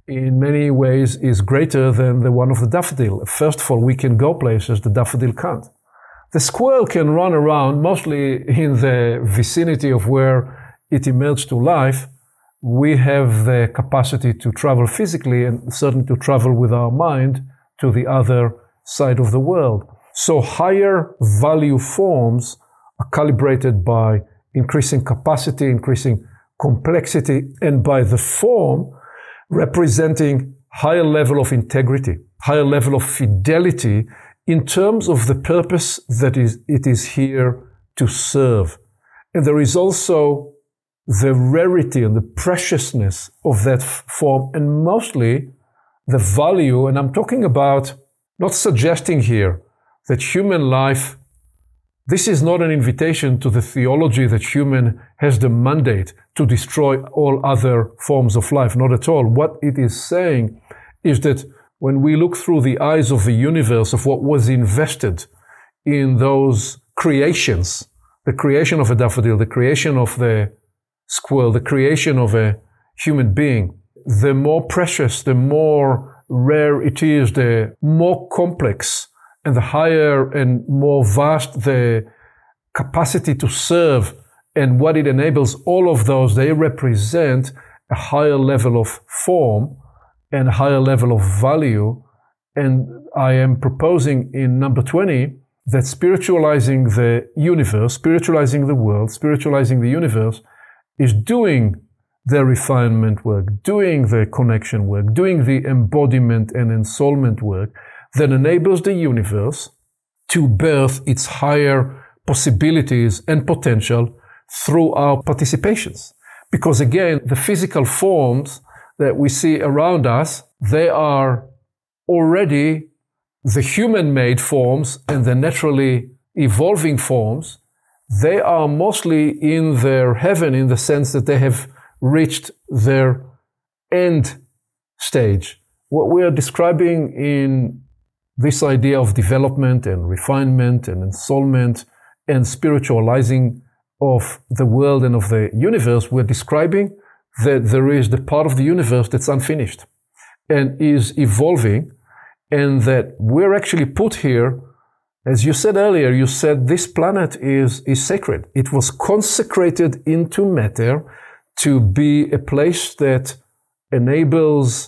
in many ways is greater than the one of the daffodil. First of all, we can go places the daffodil can't. The squirrel can run around mostly in the vicinity of where it emerged to life. We have the capacity to travel physically and certainly to travel with our mind to the other side of the world. So higher value forms are calibrated by increasing capacity, increasing complexity, and by the form representing higher level of integrity, higher level of fidelity in terms of the purpose that is, it is here to serve. And there is also the rarity and the preciousness of that form, and mostly the value, and I'm talking about not suggesting here that human life, this is not an invitation to the theology that human has the mandate to destroy all other forms of life, not at all. What it is saying is that when we look through the eyes of the universe of what was invested in those creations, the creation of a daffodil, the creation of the squirrel, the creation of a human being, the more precious, the more rare it is, the more complex and the higher and more vast the capacity to serve and what it enables, all of those, they represent a higher level of form and a higher level of value. And I am proposing in number twenty that spiritualizing the universe, spiritualizing the world, spiritualizing the universe is doing the refinement work, doing the connection work, doing the embodiment and ensoulment work that enables the universe to birth its higher possibilities and potential through our participations. Because again, the physical forms that we see around us, they are already the human-made forms and the naturally evolving forms. They are mostly in their heaven in the sense that they have reached their end stage. What we are describing in this idea of development and refinement and ensoulment and spiritualizing of the world and of the universe, we're describing that there is the part of the universe that's unfinished and is evolving, and that we're actually put here, as you said earlier, you said this planet is, is sacred. It was consecrated into matter to be a place that enables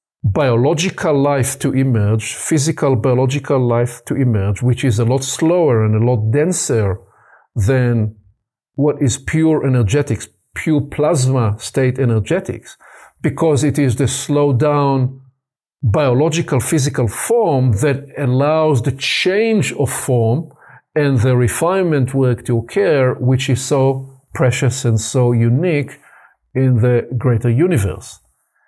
biological life to emerge, physical biological life to emerge, which is a lot slower and a lot denser than what is pure energetics, pure plasma state energetics, because it is the slowed down biological physical form that allows the change of form and the refinement work to occur, which is so precious and so unique in the greater universe.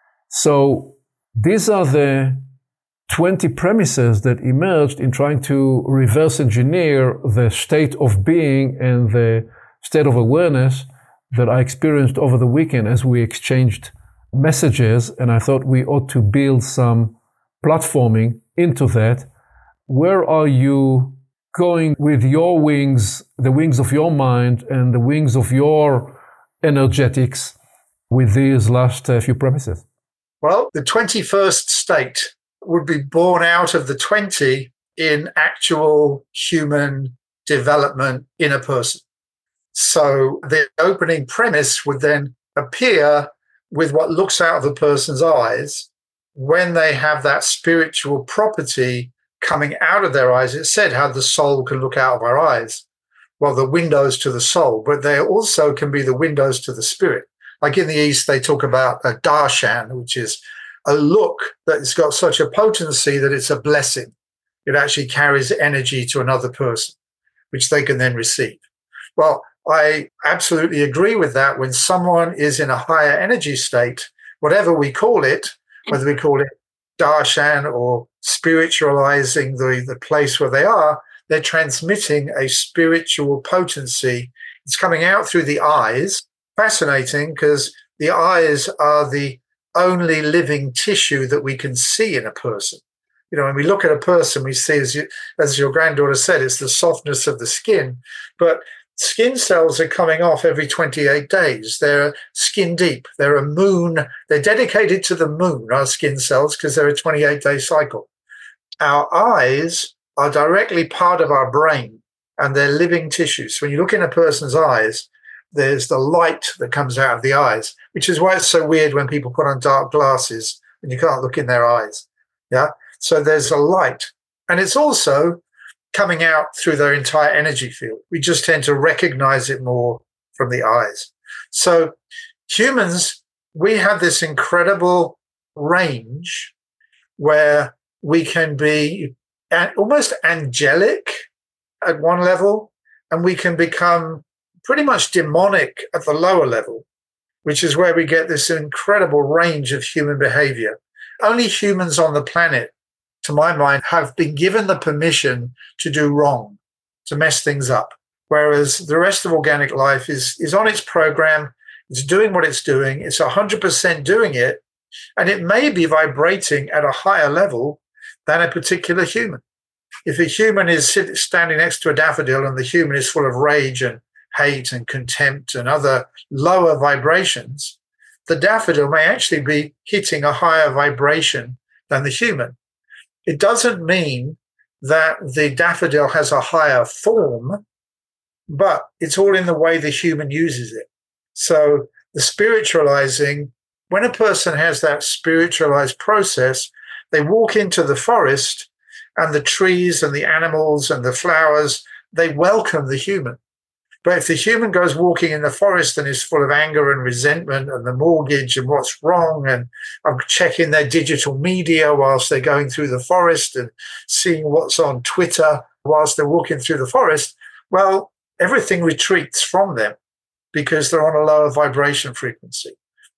So these are the twenty premises that emerged in trying to reverse engineer the state of being and the state of awareness that I experienced over the weekend as we exchanged messages, and I thought we ought to build some platforming into that. Where are you going with your wings, the wings of your mind and the wings of your energetics with these last uh, few premises? Well, the twenty-first state would be born out of the twenty in actual human development in a person. So the opening premise would then appear with what looks out of a person's eyes when they have that spiritual property coming out of their eyes. It said how the soul can look out of our eyes. Well, the windows to the soul, but they also can be the windows to the spirit. Like in the East, they talk about a darshan, which is a look that's got such a potency that it's a blessing. It actually carries energy to another person, which they can then receive. Well, I absolutely agree with that. When someone is in a higher energy state, whatever we call it, whether we call it darshan or spiritualizing the, the place where they are, they're transmitting a spiritual potency. It's coming out through the eyes. Fascinating, because the eyes are the only living tissue that we can see in a person. You know, when we look at a person, we see, as, you, as your granddaughter said, it's the softness of the skin. But skin cells are coming off every twenty-eight days. They're skin deep. They're a moon. They're dedicated to the moon, our skin cells, because they're a twenty-eight day cycle. Our eyes are directly part of our brain, and they're living tissues. So when you look in a person's eyes, there's the light that comes out of the eyes, which is why it's so weird when people put on dark glasses and you can't look in their eyes. Yeah. So there's a light, and it's also coming out through their entire energy field. We just tend to recognize it more from the eyes. So humans, we have this incredible range where we can be almost angelic at one level, and we can become pretty much demonic at the lower level, which is where we get this incredible range of human behavior. Only humans on the planet, to my mind, have been given the permission to do wrong, to mess things up. Whereas the rest of organic life is, is on its program, it's doing what it's doing, it's one hundred percent doing it, and it may be vibrating at a higher level than a particular human. If a human is sit, standing next to a daffodil and the human is full of rage and hate and contempt and other lower vibrations, the daffodil may actually be hitting a higher vibration than the human. It doesn't mean that the daffodil has a higher form, but it's all in the way the human uses it. So the spiritualizing, when a person has that spiritualized process, they walk into the forest and the trees and the animals and the flowers, they welcome the human. But if the human goes walking in the forest and is full of anger and resentment and the mortgage and what's wrong, and I'm checking their digital media whilst they're going through the forest and seeing what's on Twitter whilst they're walking through the forest, well, everything retreats from them because they're on a lower vibration frequency.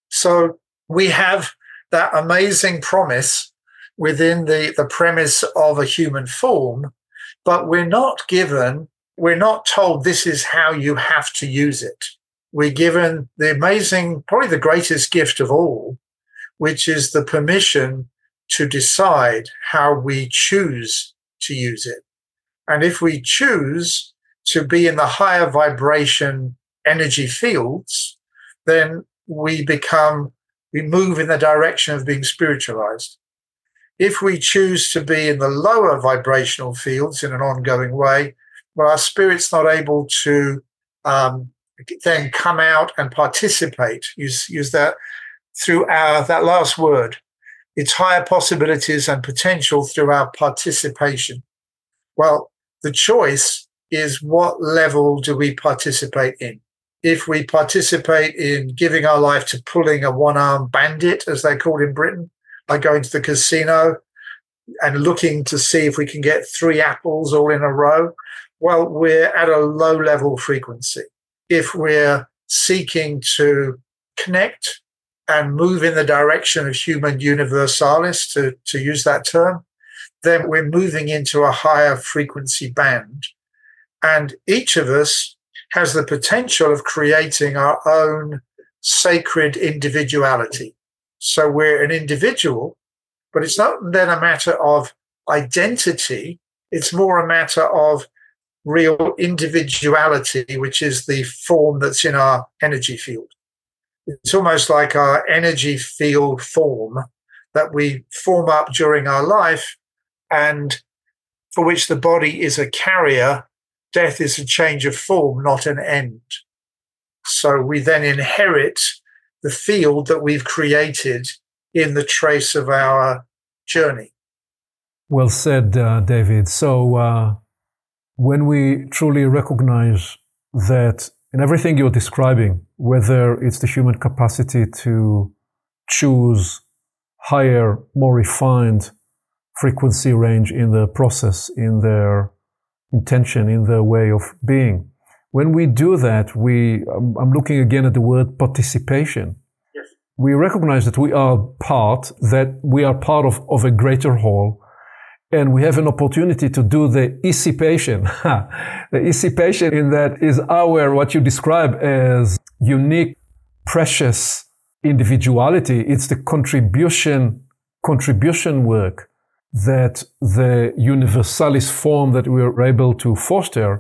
So we have that amazing promise within the, the premise of a human form, but we're not given We're not told this is how you have to use it. We're given the amazing, probably the greatest gift of all, which is the permission to decide how we choose to use it. And if we choose to be in the higher vibration energy fields, then we become, we move in the direction of being spiritualized. If we choose to be in the lower vibrational fields in an ongoing way, well, our spirit's not able to um, then come out and participate. Use use that through our that last word. It's higher possibilities and potential through our participation. Well, the choice is what level do we participate in? If we participate in giving our life to pulling a one-armed bandit, as they call it in Britain, like going to the casino and looking to see if we can get three apples all in a row, well, we're at a low level frequency. If we're seeking to connect and move in the direction of human universalis, to, to use that term, then we're moving into a higher frequency band. And each of us has the potential of creating our own sacred individuality. So we're an individual, but it's not then a matter of identity. It's more a matter of real individuality, which is the form that's in our energy field. It's almost like our energy field form that we form up during our life, and for which the body is a carrier. Death is a change of form, not an end. So we then inherit the field that we've created in the trace of our journey. Well said, uh, David. So uh, when we truly recognize that in everything you're describing, whether it's the human capacity to choose higher, more refined frequency range in the process, in their intention, in their way of being, when we do that, we, um, I'm looking again at the word participation. Yes. We recognize that we are part, that we are part of, of a greater whole, and we have an opportunity to do the issipation. The issipation in that is our, what you describe as unique, precious individuality. It's the contribution, contribution work that the universalis form that we're able to foster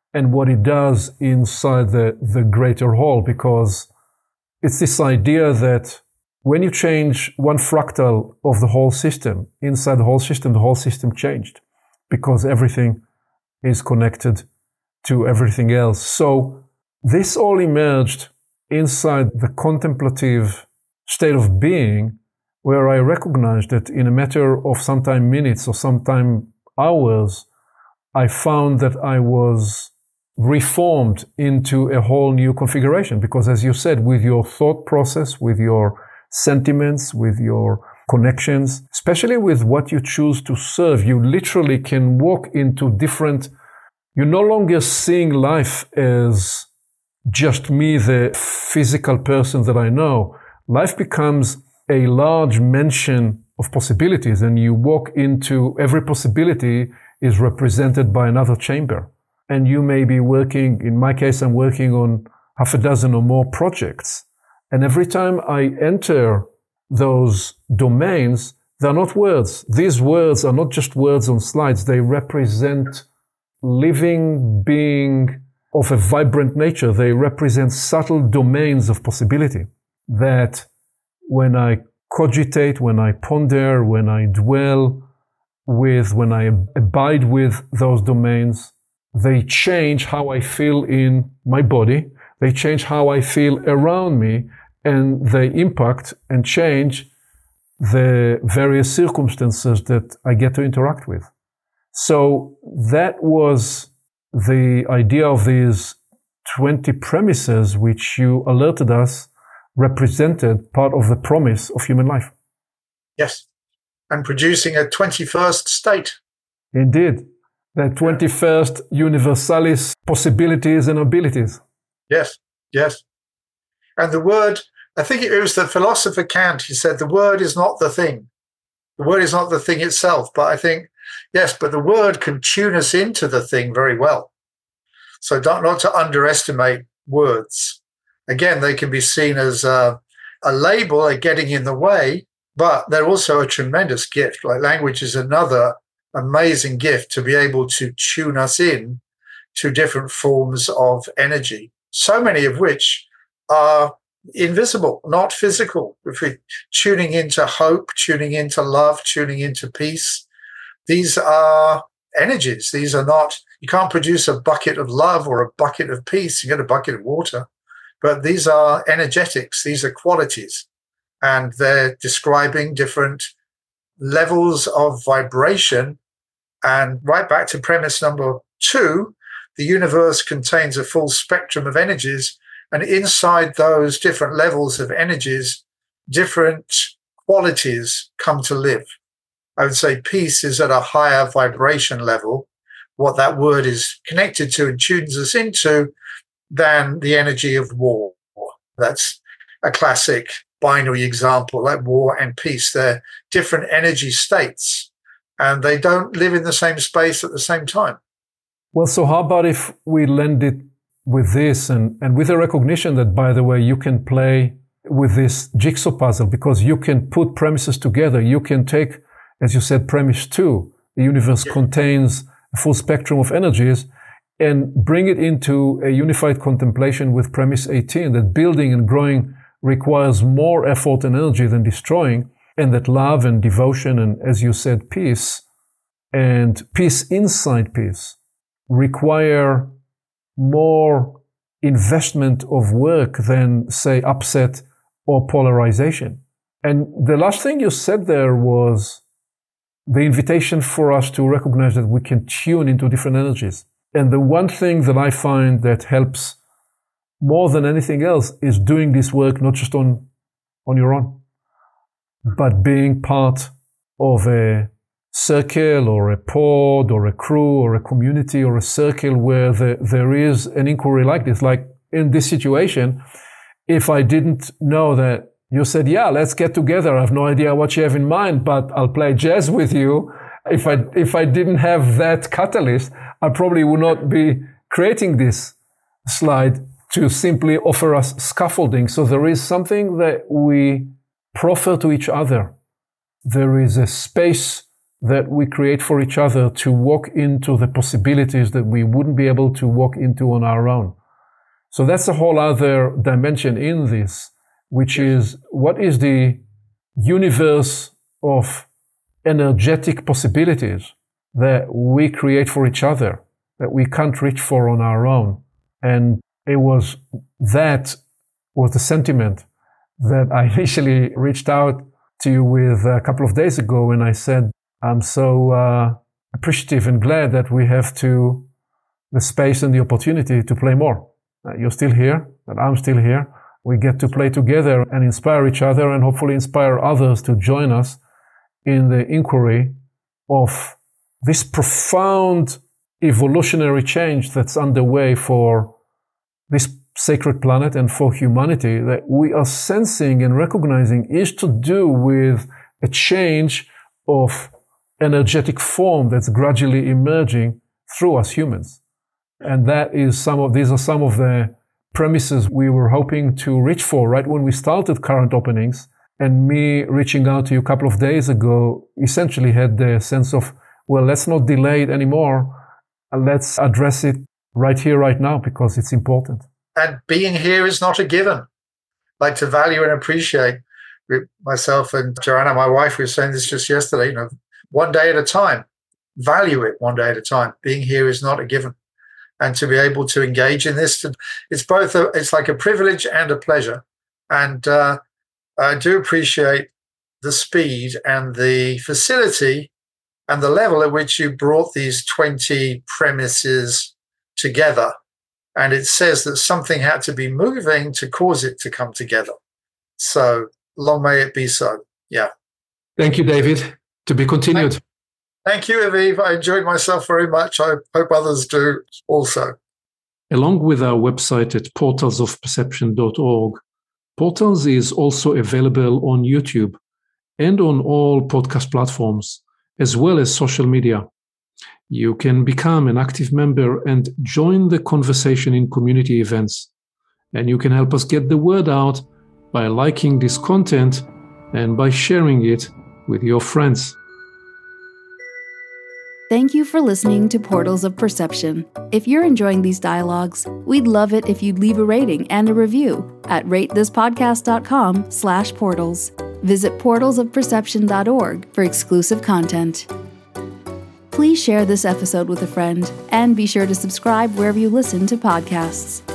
and what it does inside the, the greater whole, because it's this idea that when you change one fractal of the whole system, inside the whole system, the whole system changed, because everything is connected to everything else. So this all emerged inside the contemplative state of being, where I recognized that in a matter of sometime minutes or sometime hours, I found that I was reformed into a whole new configuration. Because as you said, with your thought process, with your sentiments, with your connections, especially with what you choose to serve, you literally can walk into different, you're no longer seeing life as just me, the physical person that I know. Life becomes a large mansion of possibilities, and you walk into every possibility is represented by another chamber. And you may be working, in my case, I'm working on half a dozen or more projects. And every time I enter those domains, they're not words. These words are not just words on slides. They represent living being of a vibrant nature. They represent subtle domains of possibility that when I cogitate, when I ponder, when I dwell with, when I abide with those domains, they change how I feel in my body. They change how I feel around me, and they impact and change the various circumstances that I get to interact with. So that was the idea of these twenty premises, which you alerted us represented part of the promise of human life. Yes. And producing a twenty-first state. Indeed. The twenty-first universalis possibilities and abilities. Yes, yes. And the word, I think it was the philosopher Kant, he said, the word is not the thing. The word is not the thing itself. But I think, yes, but the word can tune us into the thing very well. So don't, not to underestimate words. Again, they can be seen as a, a label, a getting in the way, but they're also a tremendous gift. Like language is another amazing gift to be able to tune us in to different forms of energy, so many of which are invisible, not physical. If we're tuning into hope, tuning into love, tuning into peace, these are energies. These are not, you can't produce a bucket of love or a bucket of peace. You get a bucket of water, but these are energetics. These are qualities, and they're describing different levels of vibration. And right back to premise number two, the universe contains a full spectrum of energies, and inside those different levels of energies, different qualities come to live. I would say peace is at a higher vibration level, what that word is connected to and tunes us into, than the energy of war. That's a classic binary example, like war and peace. They're different energy states, and they don't live in the same space at the same time. Well, so how about if we lend it with this, and, and with a recognition that, by the way, you can play with this jigsaw puzzle, because you can put premises together. You can take, as you said, premise two, the universe yeah. contains a full spectrum of energies, and bring it into a unified contemplation with premise eighteen, that building and growing requires more effort and energy than destroying, and that love and devotion and, as you said, peace, and peace inside peace, require more investment of work than, say, upset or polarization. And the last thing you said there was the invitation for us to recognize that we can tune into different energies. And the one thing that I find that helps more than anything else is doing this work not just on, on your own, but being part of a circle or a pod or a crew or a community or a circle where the, there is an inquiry like this. Like in this situation, if I didn't know that you said, yeah, let's get together, I have no idea what you have in mind, but I'll play jazz with you. If I, if I didn't have that catalyst, I probably would not be creating this slide to simply offer us scaffolding. So there is something that we proffer to each other. There is a space that we create for each other to walk into the possibilities that we wouldn't be able to walk into on our own. So that's a whole other dimension in this, which is what is the universe of energetic possibilities that we create for each other, that we can't reach for on our own. And it was that was the sentiment that I initially reached out to you with a couple of days ago when I said, I'm so uh, appreciative and glad that we have to the space and the opportunity to play more. Uh, you're still here, and I'm still here. We get to play together and inspire each other and hopefully inspire others to join us in the inquiry of this profound evolutionary change that's underway for this sacred planet and for humanity that we are sensing and recognizing is to do with a change of energetic form that's gradually emerging through us humans. And that is some of, these are some of the premises we were hoping to reach for right when we started Current Openings. And me reaching out to you a couple of days ago essentially had the sense of, well, let's not delay it anymore. Let's address it right here, right now, because it's important. And being here is not a given. Like to value and appreciate. Myself and Joanna, my wife, we were saying this just yesterday, you know, one day at a time. Value it one day at a time. Being here is not a given. And to be able to engage in this, it's both, a, it's like a privilege and a pleasure. And uh, I do appreciate the speed and the facility and the level at which you brought these twenty premises together. And it says that something had to be moving to cause it to come together. So long may it be so. Yeah. Thank you, David. To be continued. Thank, thank you, Aviv. I enjoyed myself very much. I hope others do also. Along with our website at portals of perception dot org, Portals is also available on YouTube and on all podcast platforms, as well as social media. You can become an active member and join the conversation in community events. And you can help us get the word out by liking this content and by sharing it with your friends. Thank you for listening to Portals of Perception. If you're enjoying these dialogues, we'd love it if you'd leave a rating and a review at rate this podcast dot com slash portals. Visit portals of perception dot org for exclusive content. Please share this episode with a friend and be sure to subscribe wherever you listen to podcasts.